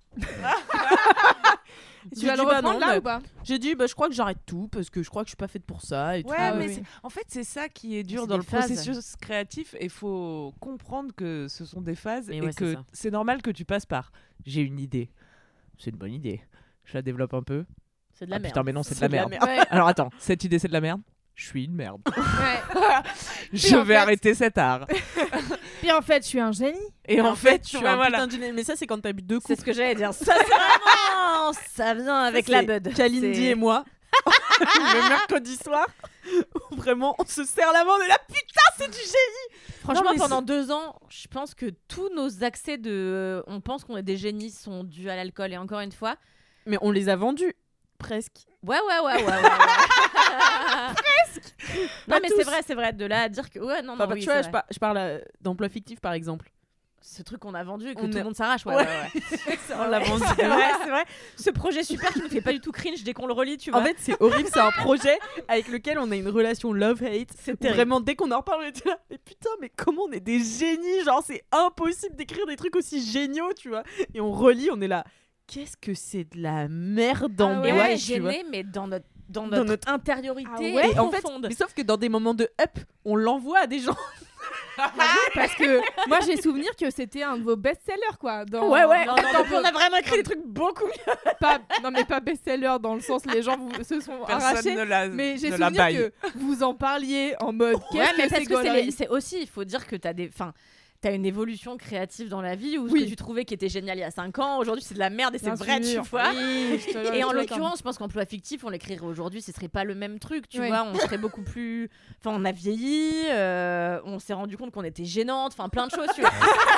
Tu J'ai vas le dit, bah reprendre non, là mais- ou pas? J'ai dit bah je crois que j'arrête tout parce que je crois que je suis pas faite pour ça et tout. Ouais, Ah, mais oui, c'est- oui. en fait, c'est ça qui est dur C'est dans des le phases. processus créatif. Et il faut comprendre que ce sont des phases Mais et ouais, c'est que ça. c'est normal que tu passes par. J'ai une idée. C'est une bonne idée. Je la développe un peu. C'est de la Ah, merde. putain, mais non, c'est de la merde. Ouais. Alors attends, cette idée, c'est de la merde. Je suis une merde. Ouais. Je en vais fait- arrêter cet art. Puis en fait, je suis un génie. Et en fait, je tu suis vois, un voilà. putain de génie. Mais ça c'est quand t'as bu deux C'est coups. ce que j'allais dire. Ça, c'est vraiment. Ça vient avec Ça, la c'est bud. Kalindi C'est- et moi. Le mercredi soir, où vraiment on se serre la main, on est là putain c'est du génie. Franchement, mais pendant deux ans, je pense que tous nos accès de. euh, On pense qu'on est des génies sont dus à l'alcool. Et encore une fois. Mais on les a vendus presque. Ouais, ouais, ouais, ouais. ouais, ouais. Presque. Non, Pas mais tous. c'est vrai, c'est vrai. De là à dire que. Ouais, non, non, Enfin, oui, tu c'est vois, vrai. je, par- je parle euh, d'emploi fictif par exemple. Ce truc qu'on a vendu et que On tout est- le monde s'arrache. Ouais, Ouais. ouais, ouais. On l'a vendu. C'est vrai, c'est vrai. Ce projet super qui nous fait pas du tout cringe dès qu'on le relit, tu vois. En fait, c'est horrible, c'est un projet avec lequel on a une relation love-hate. C'est Où terrible. Vraiment, dès qu'on en reparle, on était là, mais putain, mais comment on est des génies? Genre, c'est impossible d'écrire des trucs aussi géniaux, tu vois. Et on relit, on est là, qu'est-ce que c'est de la merde en Ah ouais, moi, ouais, tu vois. gêné, mais dans notre, dans Dans notre, notre- intériorité Ah ouais. Et en fait, profonde. mais sauf que dans des moments de up, on l'envoie à des gens. Parce que moi, j'ai souvenir que c'était un de vos best-sellers, quoi. Dans... Ouais, ouais. dans- Non, dans non, vos- on a vraiment écrit des trucs beaucoup mieux. pas, non, mais pas best-seller dans le sens les gens vous, se sont Personne arrachés. ne la, Mais j'ai ne la souvenir baille. que vous en parliez en mode qu'est-ce Ouais, mais que parce c'est que c'est, gaulerie les- c'est aussi, il faut dire que t'as des, enfin, t'as une évolution créative dans la vie où ce Oui. que tu trouvais qui était génial il y a cinq ans, aujourd'hui c'est de la merde et c'est Bien vrai, sûr. tu vois. Oui, je te- je Et te en l'accorde. l'occurrence, je pense qu'emploi fictif, on l'écrirait aujourd'hui, ce serait pas le même truc, tu Ouais. vois. On serait beaucoup plus. Enfin, on a vieilli, euh, on s'est rendu compte qu'on était gênante, enfin, plein de choses, tu vois.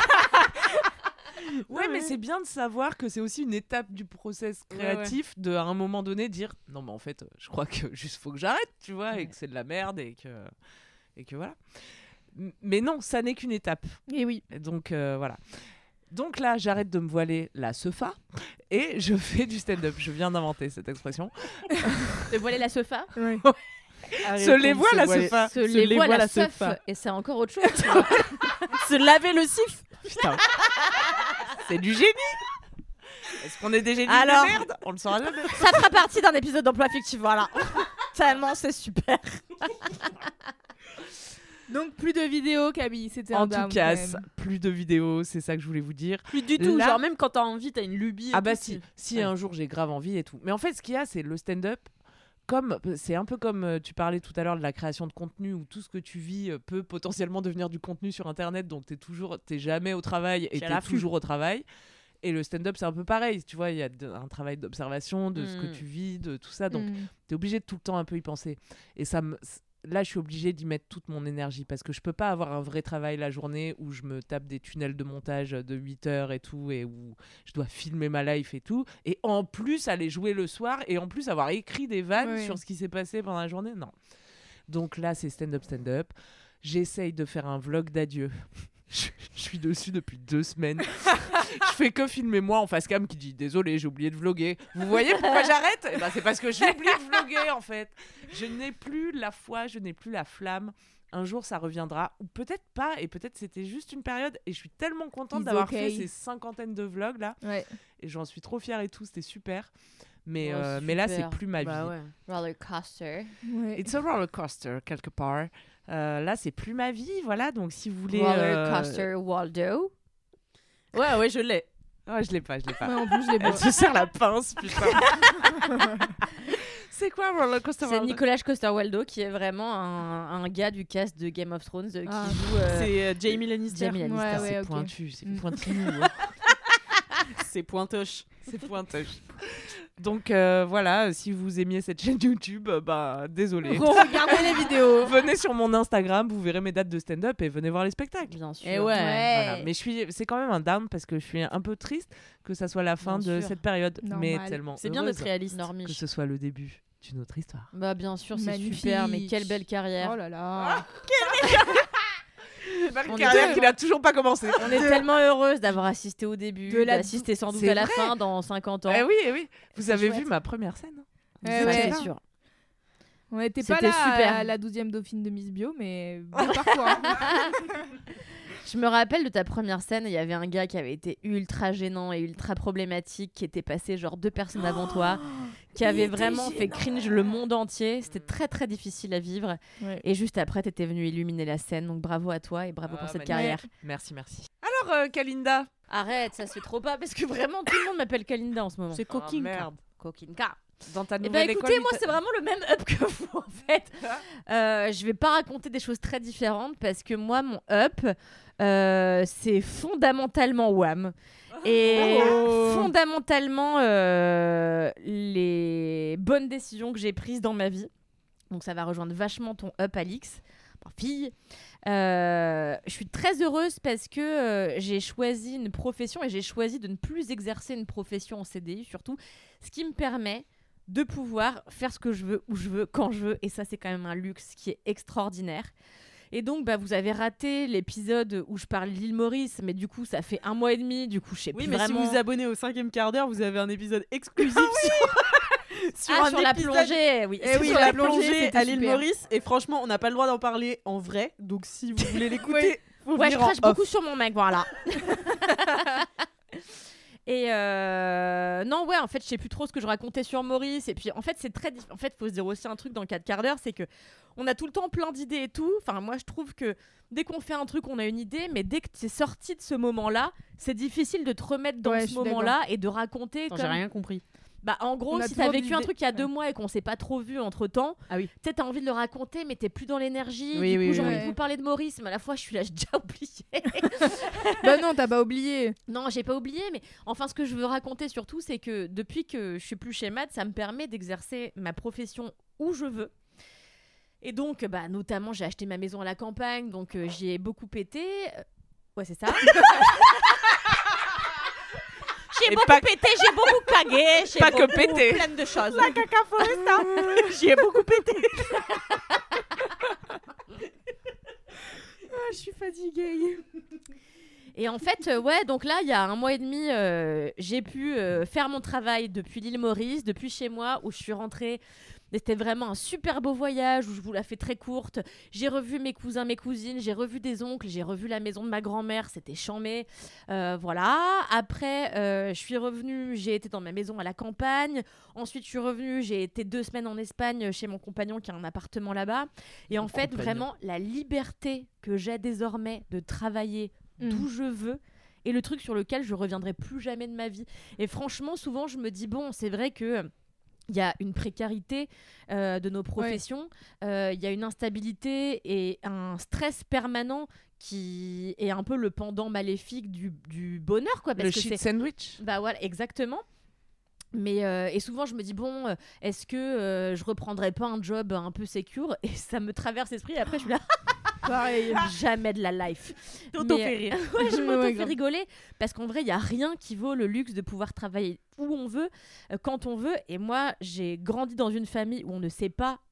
Ouais, mais c'est bien de savoir que c'est aussi une étape du process Ouais, créatif de à un moment donné dire non mais en fait je crois que juste faut que j'arrête, tu vois, et que c'est de la merde et que et que voilà. M- Mais non, ça n'est qu'une étape. Et oui. Et donc euh, voilà. Donc là, j'arrête de me voiler la sefa et je fais du stand-up. Je viens d'inventer cette expression. Se voiler la sofa, Ouais. Se les voit la sefa. se les voit la seuf, et c'est encore autre chose. tu vois. Se laver le sif. Putain. C'est du génie. Est-ce qu'on est des génies Alors- de merde? On le saura jamais. Ça fera partie d'un épisode d'emploi fictif, voilà. Tellement c'est super. Donc plus de vidéos, Camille, c'était un En down, tout cas, quand même. plus de vidéos, c'est ça que je voulais vous dire. Plus du tout, Là- genre même quand t'as envie, t'as une lubie. et Ah bah tout, si, c'est- si Ouais. un jour j'ai grave envie et tout. Mais en fait, ce qu'il y a, c'est le stand-up. Comme c'est un peu comme euh, tu parlais tout à l'heure de la création de contenu où tout ce que tu vis euh, peut potentiellement devenir du contenu sur internet, donc t'es toujours t'es jamais au travail et J'ai t'es l'affût. toujours au travail. Et le stand-up c'est un peu pareil, tu vois, il y a de- un travail d'observation de ce que Mm. tu vis, de tout ça, donc Mm. t'es obligé de tout le temps un peu y penser. Et ça me là je suis obligée d'y mettre toute mon énergie parce que je peux pas avoir un vrai travail la journée où je me tape des tunnels de montage de huit heures et tout et où je dois filmer ma life et tout et en plus aller jouer le soir et en plus avoir écrit des vannes Ouais. sur ce qui s'est passé pendant la journée. Non. Donc là c'est stand-up stand-up. J'essaye de faire un vlog d'adieu. Je je suis dessus depuis deux semaines. Je fais que filmer moi en face cam qui dit désolé j'ai oublié de vlogger. Vous voyez pourquoi j'arrête? Eh ben, c'est parce que j'ai oublié de vlogger en fait. Je n'ai plus la foi, je n'ai plus la flamme un jour ça reviendra, ou peut-être pas, et peut-être c'était juste une période, et je suis tellement contente It's d'avoir okay. fait ces cinquantaines de vlogs là, Ouais. et j'en suis trop fière et tout, c'était super. Mais, Oh, euh, mais là, c'est super. plus ma Bah vie. ouais. Roller coaster. Ouais. It's a roller coaster, quelque part. Euh, là, c'est plus ma vie, voilà. Donc, si vous voulez... Roller euh, coaster Waldo. Ouais, ouais, je l'ai. Ah, je l'ai pas, je l'ai pas. Ouais, en plus, je l'ai Elle pas. se serre la pince, putain. C'est quoi roller coaster C'est Waldo? Nicolas Coster-Waldau qui est vraiment un, un gars du cast de Game of Thrones euh, qui Ah. joue euh, C'est euh, Jamie Lannister. Jamie Lannister. Ouais, ouais, C'est ok. pointu, c'est Mm. pointinou. C'est pointoche. C'est pointu. Donc, euh, voilà, si vous aimiez cette chaîne YouTube, euh, bah, désolé. Regardez les vidéos. Venez sur mon Instagram, vous verrez mes dates de stand-up et venez voir les spectacles. Bien sûr. Et ouais. Voilà. Mais je suis, c'est quand même un down parce que je suis un peu triste que ça soit la fin Bien de sûr. cette période, mais Normal. tellement C'est bien heureuse d'être réaliste. que Normiche. ce soit le début d'une autre histoire. Bah bien sûr, c'est Magnifique. super, mais quelle belle carrière. Oh là là. On est carrière deux. qui n'a toujours pas commencé. On est tellement heureuse d'avoir assisté au début, De la- d'assister sans doute C'est à la vrai. fin dans cinquante ans. Eh oui, eh oui. Vous C'est avez chouette. vu ma première scène hein Eh Ça, ouais. c'est sûr. On n'était pas C'était là super. à la douzième dauphine de Miss Bio, mais bon parcours. hein. Je me rappelle de ta première scène, il y avait un gars qui avait été ultra gênant et ultra problématique, qui était passé genre deux personnes avant toi, qui avait vraiment fait cringe le monde entier. C'était très très difficile à vivre. Ouais. Et juste après, t'étais venu illuminer la scène. Donc bravo à toi et bravo Ah, pour cette magnifique. carrière. Merci, merci. Alors, euh, Kalinda. Arrête, ça se fait trop pas parce que vraiment tout le monde m'appelle Kalinda en ce moment. C'est Oh, Coquinka. merde. Coquinka. Dans ta Eh nouvelle ben écoutez, école, moi il t'a- c'est vraiment le même up que vous en fait. Euh, je vais pas raconter des choses très différentes parce que moi mon up euh, c'est fondamentalement W A M et Oh. fondamentalement euh, les bonnes décisions que j'ai prises dans ma vie. Donc ça va rejoindre vachement ton up Alix, enfin, fille. Euh, je suis très heureuse parce que euh, j'ai choisi une profession et j'ai choisi de ne plus exercer une profession en C D I surtout, ce qui me permet de pouvoir faire ce que je veux, où je veux, quand je veux. Et ça, c'est quand même un luxe qui est extraordinaire. Et donc, bah, vous avez raté l'épisode où je parle d'Île Maurice, mais du coup, ça fait un mois et demi. Du coup, je sais Oui, plus mais vraiment. si vous vous abonnez au cinquième quart d'heure, vous avez un épisode exclusif sur, sur Ah, un sur la épisode- plongée, oui. Eh oui, Sur la la plongée, plongée c'était à l'île super. Maurice. Et franchement, on n'a pas le droit d'en parler en vrai. Donc si vous voulez l'écouter, faut Ouais, je venir en crache off. beaucoup sur mon mec, voilà. Et euh... non, ouais, en fait, je sais plus trop ce que je racontais sur Maurice. Et puis, en fait, c'est très. Diff... En fait, faut se dire aussi un truc dans quatre quarts d'heure, c'est que on a tout le temps plein d'idées et tout. Enfin, moi, je trouve que dès qu'on fait un truc, on a une idée, mais dès que tu es sorti de ce moment-là, c'est difficile de te remettre dans Ouais, je ce suis moment-là et de raconter. Attends, comme... j'ai rien compris. Bah, en gros, On a si toujours t'as vécu un d'idées. truc il y a deux Ouais. mois et qu'on s'est pas trop vu entre temps, Ah oui. tu sais, t'as envie de le raconter, mais t'es plus dans l'énergie. Oui, du oui, coup, oui, j'ai envie oui. de vous parler de Maurice, mais à la fois, je suis là, j'ai déjà oublié. Bah non, t'as pas oublié. Non, j'ai pas oublié, mais enfin, ce que je veux raconter surtout, c'est que depuis que je suis plus chez Mad, ça me permet d'exercer ma profession où je veux. Et donc, bah, notamment, j'ai acheté ma maison à la campagne, donc euh, j'y ai beaucoup pété. Euh, Ouais, c'est ça. J'ai Et beaucoup pas- pété, j'ai beaucoup cagué, j'ai Pas que beaucoup pété. plein de choses. La caca foresta. J'y ai beaucoup pété. Ah, je suis fatiguée. Et en fait, euh, ouais, donc là, il y a un mois et demi, euh, j'ai pu euh, faire mon travail depuis l'île Maurice, depuis chez moi, où je suis rentrée. C'était vraiment un super beau voyage, où je vous la fais très courte. J'ai revu mes cousins, mes cousines, j'ai revu des oncles, j'ai revu la maison de ma grand-mère, c'était chambé. Euh, voilà. Après, euh, je suis revenue, j'ai été dans ma maison à la campagne. Ensuite, je suis revenue, j'ai été deux semaines en Espagne chez mon compagnon qui a un appartement là-bas. Et en fait, compagnon. vraiment, la liberté que j'ai désormais de travailler Mm. d'où je veux et le truc sur lequel je reviendrai plus jamais de ma vie. Et franchement, souvent, je me dis, bon, c'est vrai que il y a une précarité euh, de nos professions, euh, il y a une instabilité et un stress permanent qui est un peu le pendant maléfique du, du bonheur, quoi. Parce Le que shit c'est... sandwich. Bah voilà, exactement. Mais euh, et souvent je me dis bon, euh, est-ce que euh, je reprendrais pas un job un peu secure, et ça me traverse l'esprit. Et après je suis là, Pareil. jamais de la life. T'auto Mais- fait rire. Ouais, je Ouais, m'auto fais grave. rigoler parce qu'en vrai, il y a rien qui vaut le luxe de pouvoir travailler où on veut, euh, quand on veut. Et moi, j'ai grandi dans une famille où on ne sait pas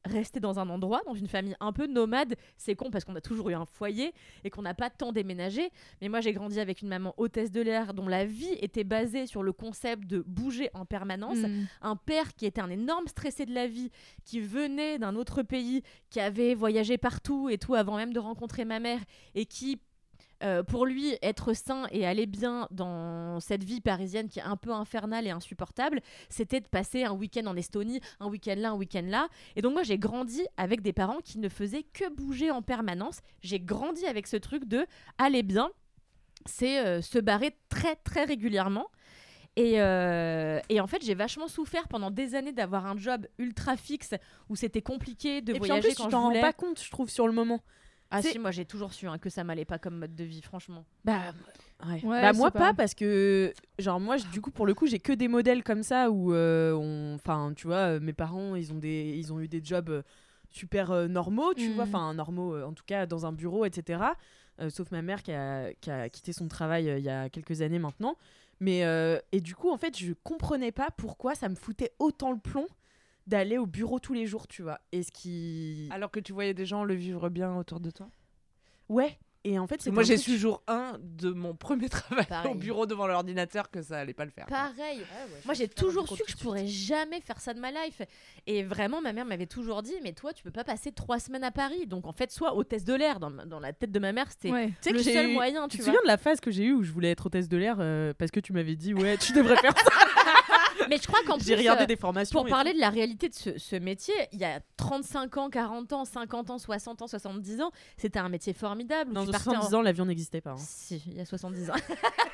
resté dans un endroit, dans une famille un peu nomade. C'est con parce qu'on a toujours eu un foyer et qu'on n'a pas tant déménagé. Mais moi, j'ai grandi avec une maman hôtesse de l'air dont la vie était basée sur le concept de bouger en permanence. Mm. Un père qui était un énorme stressé de la vie, qui venait d'un autre pays, qui avait voyagé partout et tout avant même de rencontrer ma mère et qui... Euh, pour lui, être sain et aller bien dans cette vie parisienne qui est un peu infernale et insupportable, c'était de passer un week-end en Estonie, un week-end là, un week-end là. Et donc moi, j'ai grandi avec des parents qui ne faisaient que bouger en permanence. J'ai grandi avec ce truc de aller bien, c'est euh, se barrer très très régulièrement. Et, euh, et en fait, j'ai vachement souffert pendant des années d'avoir un job ultra fixe où c'était compliqué de Et puis voyager en plus, quand tu je t'en voulais. rends pas compte, je trouve, sur le moment. Ah C'est- si, moi j'ai toujours su hein, que ça m'allait pas comme mode de vie, franchement. Bah, ouais. Ouais, bah je moi sais pas. pas. parce que genre moi je- du coup pour le coup j'ai que des modèles comme ça où euh, on enfin tu vois euh, mes parents ils ont des ils ont eu des jobs euh, super euh, normaux tu Mm. vois enfin normaux euh, en tout cas dans un bureau etc. Euh, sauf ma mère qui a, qui a quitté son travail euh, il y a quelques années maintenant mais euh, et du coup en fait je comprenais pas pourquoi ça me foutait autant le plomb d'aller au bureau tous les jours tu vois et ce qui Alors que tu voyais des gens le vivre bien autour de toi. ouais et en fait c'est Moi, j'ai su jour un de mon premier travail Pareil. au bureau devant l'ordinateur que ça allait pas le faire. quoi. Pareil. Moi j'ai toujours su que je pourrais jamais faire ça de ma life. Et vraiment, ma mère m'avait toujours dit, mais toi tu peux pas passer trois semaines à Paris. Donc en fait, soit hôtesse de l'air, dans, ma- dans la tête de ma mère, c'était Ouais. Tu sais le que j'ai seul eu- moyen. Tu Tu te vois. souviens de la phase que j'ai eue où je voulais être hôtesse de l'air euh, parce que tu m'avais dit ouais tu devrais faire ça. Mais je crois qu'en plus, J'ai regardé euh, des formations. pour et parler de la réalité de ce, ce métier, il y a trente-cinq ans, quarante ans, cinquante ans, soixante ans, soixante-dix ans, c'était un métier formidable. tout. où Dans tu partais soixante-dix en- ans l'avion n'existait pas. hein. Si, il y a soixante-dix ans.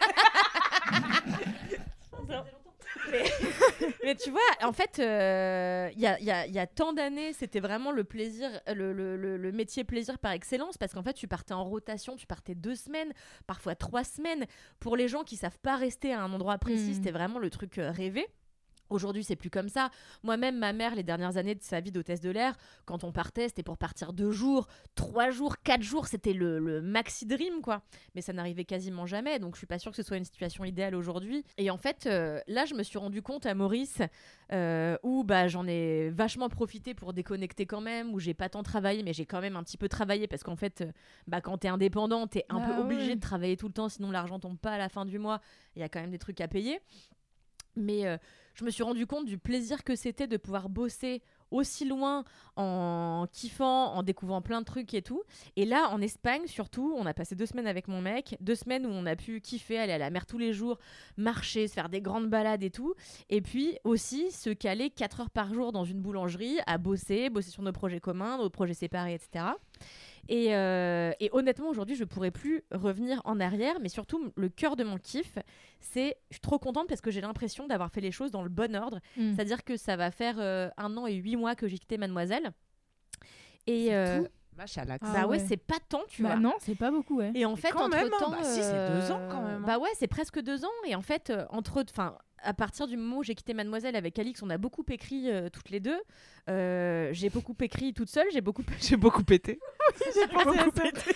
mais, mais tu vois, en fait, euh, il y, a, il y a- il y a tant d'années, c'était vraiment le plaisir, le, le- le- le métier plaisir par excellence, parce qu'en fait, tu partais en rotation, tu partais deux semaines, parfois trois semaines. Pour les gens qui savent pas rester à un endroit précis, Mm. c'était vraiment le truc euh, rêvé. Aujourd'hui, c'est plus comme ça. Moi-même, ma mère, les dernières années de sa vie d'hôtesse de l'air, quand on partait, c'était pour partir deux jours, trois jours, quatre jours. C'était le, le maxi dream, quoi. Mais ça n'arrivait quasiment jamais. Donc, je suis pas sûre que ce soit une situation idéale aujourd'hui. Et en fait, euh, là, je me suis rendu compte à Maurice, euh, où bah, j'en ai vachement profité pour déconnecter quand même, où j'ai pas tant travaillé, mais j'ai quand même un petit peu travaillé parce qu'en fait, euh, bah, quand t'es indépendant, t'es un Ah peu obligé ouais. de travailler tout le temps, sinon l'argent tombe pas à la fin du mois. Il y a quand même des trucs à payer. Mais euh, je me suis rendu compte du plaisir que c'était de pouvoir bosser aussi loin en kiffant, en découvrant plein de trucs et tout. Et là, en Espagne, surtout, on a passé deux semaines avec mon mec, deux semaines où on a pu kiffer, aller à la mer tous les jours, marcher, se faire des grandes balades et tout. Et puis aussi se caler quatre heures par jour dans une boulangerie, à bosser, bosser sur nos projets communs, nos projets séparés, et cetera. Et, euh, et honnêtement, aujourd'hui, je pourrais plus revenir en arrière, mais surtout, le cœur de mon kiff, c'est, je suis trop contente parce que j'ai l'impression d'avoir fait les choses dans le bon ordre. Mm. C'est-à-dire que ça va faire euh, un an et huit mois que j'ai quitté Mademoiselle. Et C'est euh, tout Machallah. Ah bah ouais, ouais. c'est pas tant, tu Bah vois. non, c'est pas beaucoup, ouais. Et en fait, quand entre même, hein. temps, Bah si, c'est deux ans quand même, hein. Bah ouais, c'est presque deux ans. Et en fait, euh, entre, enfin, à partir du moment où j'ai quitté Mademoiselle avec Alix, on a beaucoup écrit euh, toutes les deux. Euh, j'ai beaucoup écrit toute seule. J'ai beaucoup, J'ai beaucoup pété. j'ai beaucoup pété.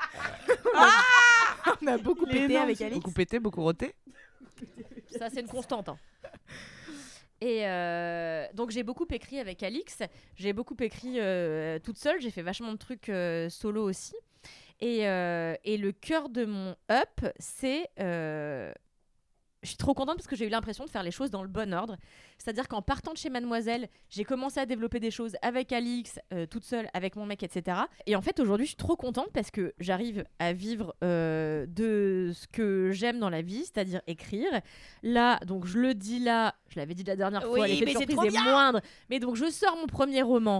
On a beaucoup pété énorme, avec c'est Alix. Beaucoup pété, beaucoup roté. Ça, c'est une constante. hein. Et euh, donc, j'ai beaucoup écrit avec Alix. J'ai beaucoup écrit euh, toute seule. J'ai fait vachement de trucs euh, solo aussi. Et, euh, et le cœur de mon up, c'est... euh, je suis trop contente parce que j'ai eu l'impression de faire les choses dans le bon ordre. C'est-à-dire qu'en partant de chez Mademoiselle, j'ai commencé à développer des choses avec Alix, euh, toute seule, avec mon mec, et cetera. Et en fait, aujourd'hui, je suis trop contente parce que j'arrive à vivre euh, de ce que j'aime dans la vie, c'est-à-dire écrire. Là, donc je le dis là, je l'avais dit la dernière fois, Oui, l'effet de mais c'est surprise trop est bien. moindre. Mais donc, je sors mon premier roman.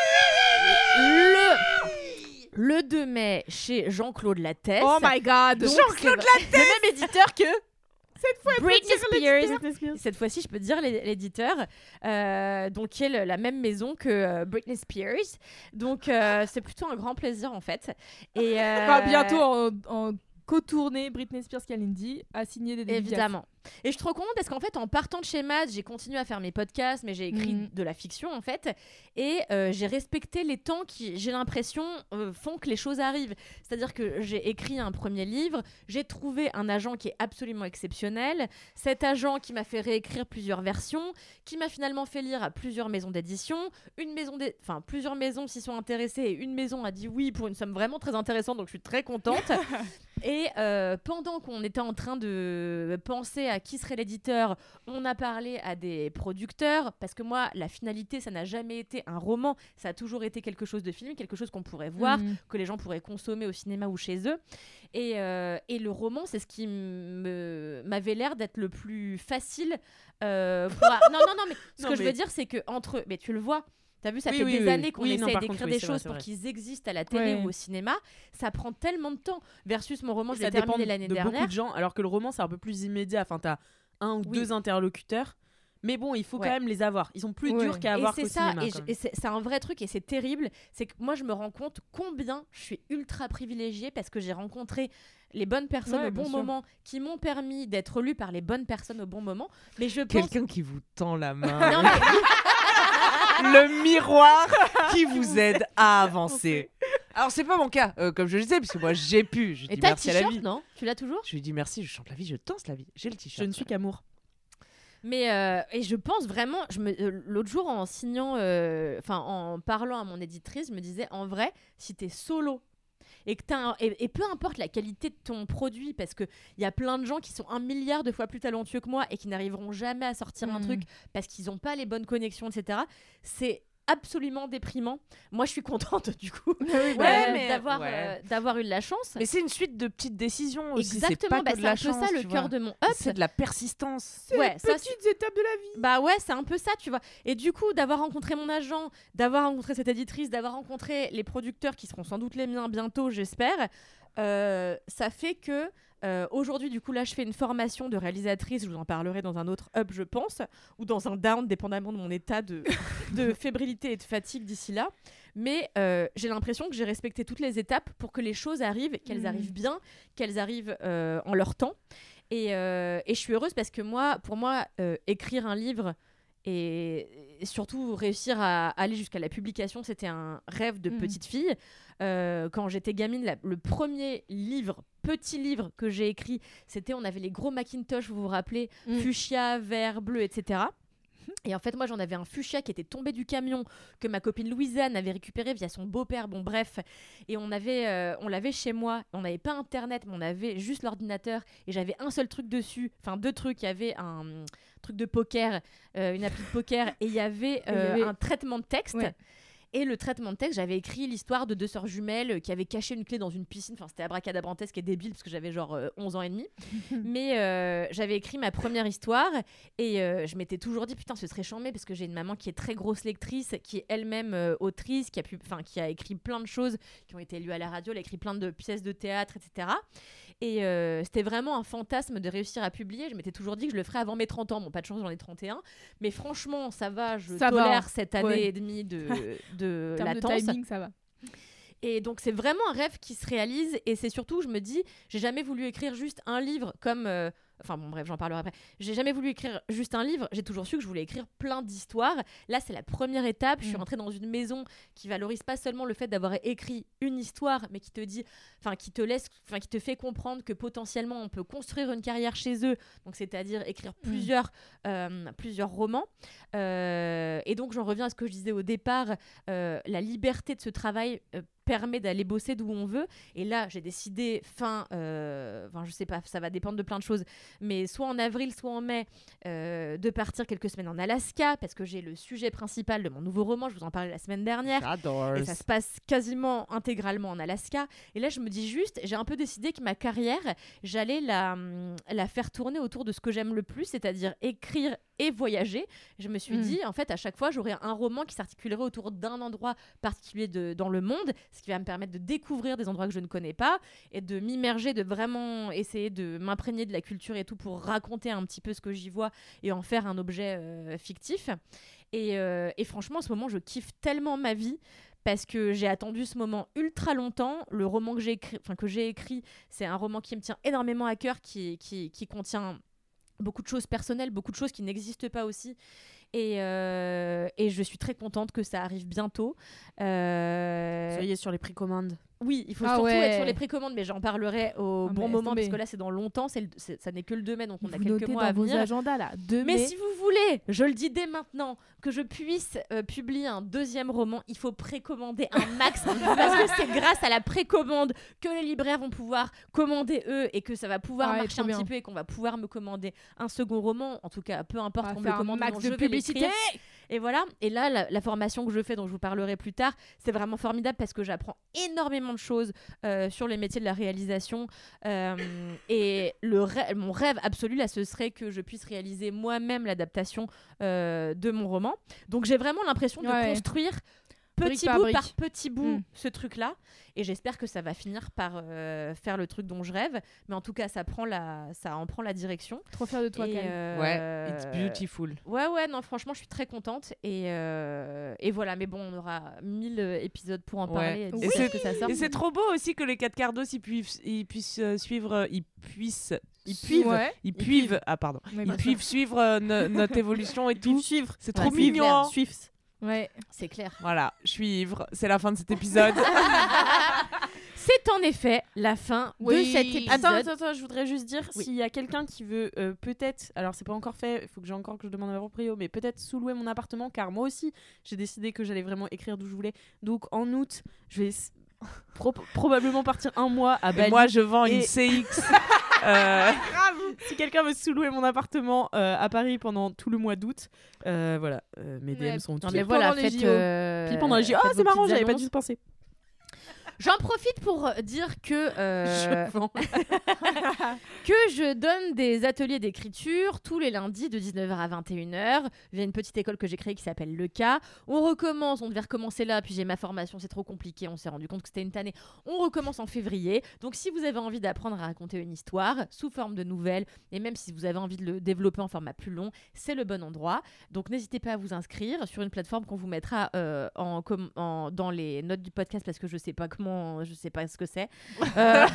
le... le deux mai chez Jean-Claude Lattès. Oh my god. Donc, Jean-Claude c'est le même éditeur que Cette fois, elle peut Britney dire Spears. Cette fois-ci, je peux dire l'é- l'éditeur, euh, donc qui est le- la même maison que euh, Britney Spears. Donc euh, c'est plutôt un grand plaisir en fait. Et euh, Enfin, bientôt en, en co-tournée Britney Spears Kalindi, a signé des dédicaces. Évidemment. Et je suis trop contente parce qu'en fait, en partant de chez Mads, j'ai continué à faire mes podcasts, mais j'ai écrit Mhm. de la fiction en fait. Et euh, j'ai respecté les temps qui, j'ai l'impression, euh, font que les choses arrivent. C'est-à-dire que j'ai écrit un premier livre, j'ai trouvé un agent qui est absolument exceptionnel. Cet agent qui m'a fait réécrire plusieurs versions, qui m'a finalement fait lire à plusieurs maisons d'édition. Une maison d'é- Enfin, plusieurs maisons s'y sont intéressées et une maison a dit oui pour une somme vraiment très intéressante, donc je suis très contente. Et euh, pendant qu'on était en train de penser à qui serait l'éditeur, on a parlé à des producteurs, parce que moi, la finalité, ça n'a jamais été un roman, ça a toujours été quelque chose de film, quelque chose qu'on pourrait voir, Mhm. que les gens pourraient consommer au cinéma ou chez eux. Et, euh, et le roman, c'est ce qui me- m'avait l'air d'être le plus facile. euh, pour a- non, non, non, mais ce Non, que je mais- veux dire, c'est que entre... Mais tu le vois. T'as vu, ça Oui, fait oui, des oui. années qu'on Oui, non, essaye par d'écrire contre, des oui, c'est vrai, choses c'est pour vrai. qu'ils existent à la télé Ouais. ou au cinéma. Ça prend tellement de temps. Versus mon roman, je l'ai Ça dépend terminé l'année de dernière. beaucoup de gens, alors que le roman, c'est un peu plus immédiat. Enfin, t'as un ou Oui. deux interlocuteurs. Mais bon, il faut Ouais. quand même les avoir. Ils sont plus Ouais. durs qu'à Et avoir c'est qu'au ça, cinéma. et, quand je- même. et c'est c'est un vrai truc et c'est terrible. C'est que moi, je me rends compte combien je suis ultra privilégiée parce que j'ai rencontré les bonnes personnes Ouais, au bon bien sûr. moment qui m'ont permis d'être lue par les bonnes personnes au bon moment. Mais je pense. Quelqu'un qui vous tend la main. Non, mais- Le miroir qui vous aide à avancer. Alors, c'est pas mon cas, euh, comme je le disais, parce que moi, j'ai pu. Je Et dis t'as le merci à la t-shirt, vie. non? Tu l'as toujours? Je lui dis merci, je chante la vie, je danse la vie. J'ai le t-shirt. Je ne suis qu'amour. Mais euh, et je pense vraiment, je me, euh, l'autre jour en signant, euh, enfin en parlant à mon éditrice, je me disais en vrai, si t'es solo et que t'as un- et, et peu importe la qualité de ton produit, parce que il y a plein de gens qui sont un milliard de fois plus talentueux que moi et qui n'arriveront jamais à sortir un Mhm. truc parce qu'ils n'ont pas les bonnes connexions, et cetera. C'est absolument déprimant. Moi, je suis contente du coup Ouais, euh, mais- d'avoir ouais. euh, d'avoir eu de la chance. Mais c'est une suite de petites décisions aussi. Exactement, c'est pas bah, que de c'est la un peu chance, ça le tu cœur vois. de mon up. C'est de la persistance. Ouais, ça, c'est- Petites étapes de la vie. Bah ouais, c'est un peu ça, tu vois. Et du coup, d'avoir rencontré mon agent, d'avoir rencontré cette éditrice, d'avoir rencontré les producteurs qui seront sans doute les miens bientôt, j'espère, euh, ça fait que euh, aujourd'hui, du coup, là, je fais une formation de réalisatrice. Je vous en parlerai dans un autre up, je pense, ou dans un down, dépendamment de mon état de, de fébrilité et de fatigue d'ici là. Mais euh, j'ai l'impression que j'ai respecté toutes les étapes pour que les choses arrivent, qu'elles Mhm. arrivent bien, qu'elles arrivent euh, en leur temps. Et, euh, et je suis heureuse parce que moi, pour moi, euh, écrire un livre et, et surtout réussir à aller jusqu'à la publication, c'était un rêve de Mhm. petite fille. Euh, quand j'étais gamine, la- le premier livre, petit livre que j'ai écrit, c'était, on avait les gros Macintosh, vous vous rappelez, Mhm. fuchsia, vert, bleu, et cetera. Et en fait, moi, j'en avais un fuchsia qui était tombé du camion, que ma copine Louisanne avait récupéré via son beau-père. Bon, bref. Et on, avait, euh, on l'avait chez moi. On n'avait pas Internet, mais on avait juste l'ordinateur. Et j'avais un seul truc dessus. Enfin, deux trucs. Il y avait un hum, truc de poker, euh, une appli de poker. Et il y avait, il y euh, avait- un traitement de texte. Ouais. Et le traitement de texte, j'avais écrit l'histoire de deux sœurs jumelles qui avaient caché une clé dans une piscine. Enfin, c'était abracadabrantesque et débile parce que j'avais genre euh, onze ans et demi. Mais euh, j'avais écrit ma première histoire et euh, je m'étais toujours dit putain, ce serait chambé parce que j'ai une maman qui est très grosse lectrice, qui est elle-même euh, autrice, qui a, pu, qui a écrit plein de choses qui ont été lues à la radio. Elle a écrit plein de pièces de théâtre, et cetera. Et euh, c'était vraiment un fantasme de réussir à publier. Je m'étais toujours dit que je le ferais avant mes trente ans. Bon, pas de chance, j'en ai trente et un. Mais franchement, ça va, je Ça va. tolère cette année Ouais. et demie de, de En termes de latence. timing, ça va. Et donc c'est vraiment un rêve qui se réalise et c'est surtout, je me dis, j'ai jamais voulu écrire juste un livre comme... euh, Enfin bon bref, j'en parlerai après. J'ai jamais voulu écrire juste un livre, j'ai toujours su que je voulais écrire plein d'histoires. Là c'est la première étape, je suis Mm. rentrée dans une maison qui valorise pas seulement le fait d'avoir écrit une histoire, mais qui te dit, enfin qui te laisse, enfin qui te fait comprendre que potentiellement on peut construire une carrière chez eux, donc c'est-à-dire écrire plusieurs, euh, plusieurs romans. Euh, et donc j'en reviens à ce que je disais au départ, euh, la liberté de ce travail euh, permet d'aller bosser d'où on veut. Et là, j'ai décidé fin, euh, enfin je sais pas, ça va dépendre de plein de choses, mais soit en avril, soit en mai, euh, de partir quelques semaines en Alaska parce que j'ai le sujet principal de mon nouveau roman. Je vous en parlais la semaine dernière. J'adore. Et ça se passe quasiment intégralement en Alaska. Et là, je me dis juste, j'ai un peu décidé que ma carrière, j'allais la, hum, la faire tourner autour de ce que j'aime le plus, c'est-à-dire écrire et voyager. Je me suis Mm. dit, en fait, à chaque fois, j'aurais un roman qui s'articulerait autour d'un endroit particulier de, dans le monde, ce qui va me permettre de découvrir des endroits que je ne connais pas et de m'immerger, de vraiment essayer de m'imprégner de la culture et tout pour raconter un petit peu ce que j'y vois et en faire un objet euh, fictif. Et, euh, et franchement, en ce moment, je kiffe tellement ma vie parce que j'ai attendu ce moment ultra longtemps. Le roman que j'ai écrit, enfin que j'ai écrit, c'est un roman qui me tient énormément à cœur, qui, qui, qui contient beaucoup de choses personnelles, beaucoup de choses qui n'existent pas aussi. Et, euh, et je suis très contente que ça arrive bientôt. Euh... Soyez sur les précommandes. Oui, il faut Ah surtout ouais. être sur les précommandes, mais j'en parlerai au Ah, bon mais moment, laisse parce que tomber. là, c'est dans longtemps, c'est le- c'est- ça n'est que le deux mai, donc on a Vous quelques notez mois dans à vos venir. agendas là. deux Mais mai. si vous voulez, je le dis dès maintenant, que je puisse euh, publier un deuxième roman, il faut précommander un max, parce que c'est grâce à la précommande que les libraires vont pouvoir commander eux, et que ça va pouvoir Ah ouais, marcher trop un bien. petit peu, et qu'on va pouvoir me commander un second roman, en tout cas, peu importe On va qu'on me faire le un commande, max donc de je vais publicité. l'écrire. Et voilà, et là, la, la formation que je fais, dont je vous parlerai plus tard, c'est vraiment formidable parce que j'apprends énormément de choses euh, sur les métiers de la réalisation. Euh, et le rê- mon rêve absolu, là, ce serait que je puisse réaliser moi-même l'adaptation euh, de mon roman. Donc j'ai vraiment l'impression de Ouais. construire Brique petit par bout brique. par petit bout Mm. ce truc-là. Et j'espère que ça va finir par euh, faire le truc dont je rêve. Mais en tout cas, ça, prend la, ça en prend la direction. Trop fière de toi, Et, Cal. euh, Ouais, it's beautiful. Ouais, ouais, non, franchement, je suis très contente. Et, euh, et voilà, mais bon, on aura mille épisodes pour en Ouais. parler. Et d'ici à c'est- ce que ça sorte. Et c'est trop beau aussi que les quatre quarts d'os ils puissent, ils puissent euh, suivre, euh, ils puissent, ils Su- puivent, ouais. ils puivent, ah pardon, Ouais, ils bien sûr. puissent suivre euh, no- notre évolution et tout. Suivre. C'est Ouais, trop c'est mignon. clair. Suivre. Ouais. C'est clair. Voilà, je suis ivre. C'est la fin de cet épisode. C'est en effet la fin Oui. de cet épisode. Attends, attends, attends, je voudrais juste dire, Oui. s'il y a quelqu'un qui veut euh, peut-être, alors c'est pas encore fait, il faut que j'ai encore que je demande à ma proprio, mais peut-être sous-louer mon appartement, car moi aussi, j'ai décidé que j'allais vraiment écrire d'où je voulais. Donc en août, je vais s- pro- probablement partir un mois à Et Bali. moi, je vends Et- une C X. euh, Si quelqu'un veut sous-louer mon appartement euh, à Paris pendant tout le mois d'août, euh, voilà, euh, mes D M Ouais. sont Non, ouverts. mais Pile voilà, pendant les faites, J O. euh, Puis pendant les J O, faites ah, c'est vos marrant, petites j'avais pas annonces. dû penser. J'en profite pour dire que euh, Je vends. que je donne des ateliers d'écriture tous les lundis de dix-neuf heures à vingt et une heures. J'ai une petite école que j'ai créée qui s'appelle Le Cas. On recommence, on devait recommencer là, puis j'ai ma formation, c'est trop compliqué, on s'est rendu compte que c'était une tannée. On recommence en février. Donc si vous avez envie d'apprendre à raconter une histoire sous forme de nouvelles, et même si vous avez envie de le développer en format plus long, c'est le bon endroit. Donc n'hésitez pas à vous inscrire sur une plateforme qu'on vous mettra euh, en, com- en- dans les notes du podcast, parce que je sais pas comment, je sais pas ce que c'est. Euh,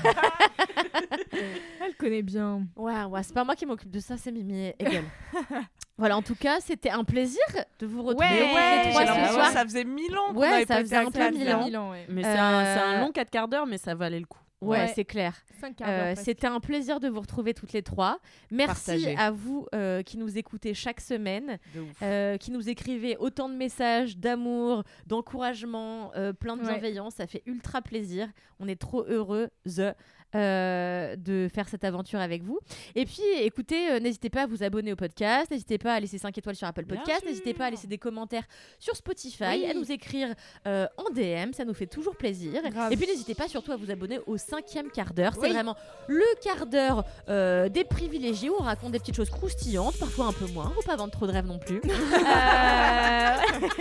Elle connaît bien. Ouais, ouais, c'est pas moi qui m'occupe de ça, c'est Mimi et Hegel. Voilà, en tout cas, c'était un plaisir de vous retrouver Ouais, toutes les ouais, trois j'ai ce l'impression soir. ça faisait mille ans qu'on Ouais, avait ça pas faisait été un peu à mille quatre. ans. Milan, ouais. Mais c'est un, c'est un Euh, long quatre quarts d'heure, mais ça valait le coup. Ouais, Ouais. c'est clair. Cinq quarts d'heure Euh, presque. c'était un plaisir de vous retrouver toutes les trois. Merci Partagé. à vous euh, qui nous écoutez chaque semaine, De ouf. euh, qui nous écrivez autant de messages d'amour, d'encouragement, euh, plein de Ouais. bienveillance. Ça fait ultra plaisir. On est trop heureux euh, de faire cette aventure avec vous. Et puis, écoutez, euh, n'hésitez pas à vous abonner au podcast, n'hésitez pas à laisser cinq étoiles sur Apple Bien Podcast, sûr. n'hésitez pas à laisser des commentaires sur Spotify, Oui. à nous écrire euh, en D M, ça nous fait toujours plaisir. Grave. Et puis, n'hésitez pas surtout à vous abonner au cinquième quart d'heure. C'est Oui. vraiment le quart d'heure euh, des privilégiés où on raconte des petites choses croustillantes, parfois un peu moins. Faut pas vendre trop de rêves non plus. Euh,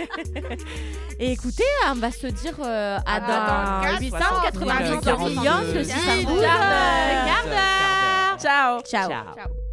Et écoutez, on va se dire euh, à À dans dans huit cent soixante quatre-vingt-dix mille, millions, quarante-deux, si ça vous quart d'heure. Quart d'heure. Quart d'heure. Ciao. Ciao. Ciao.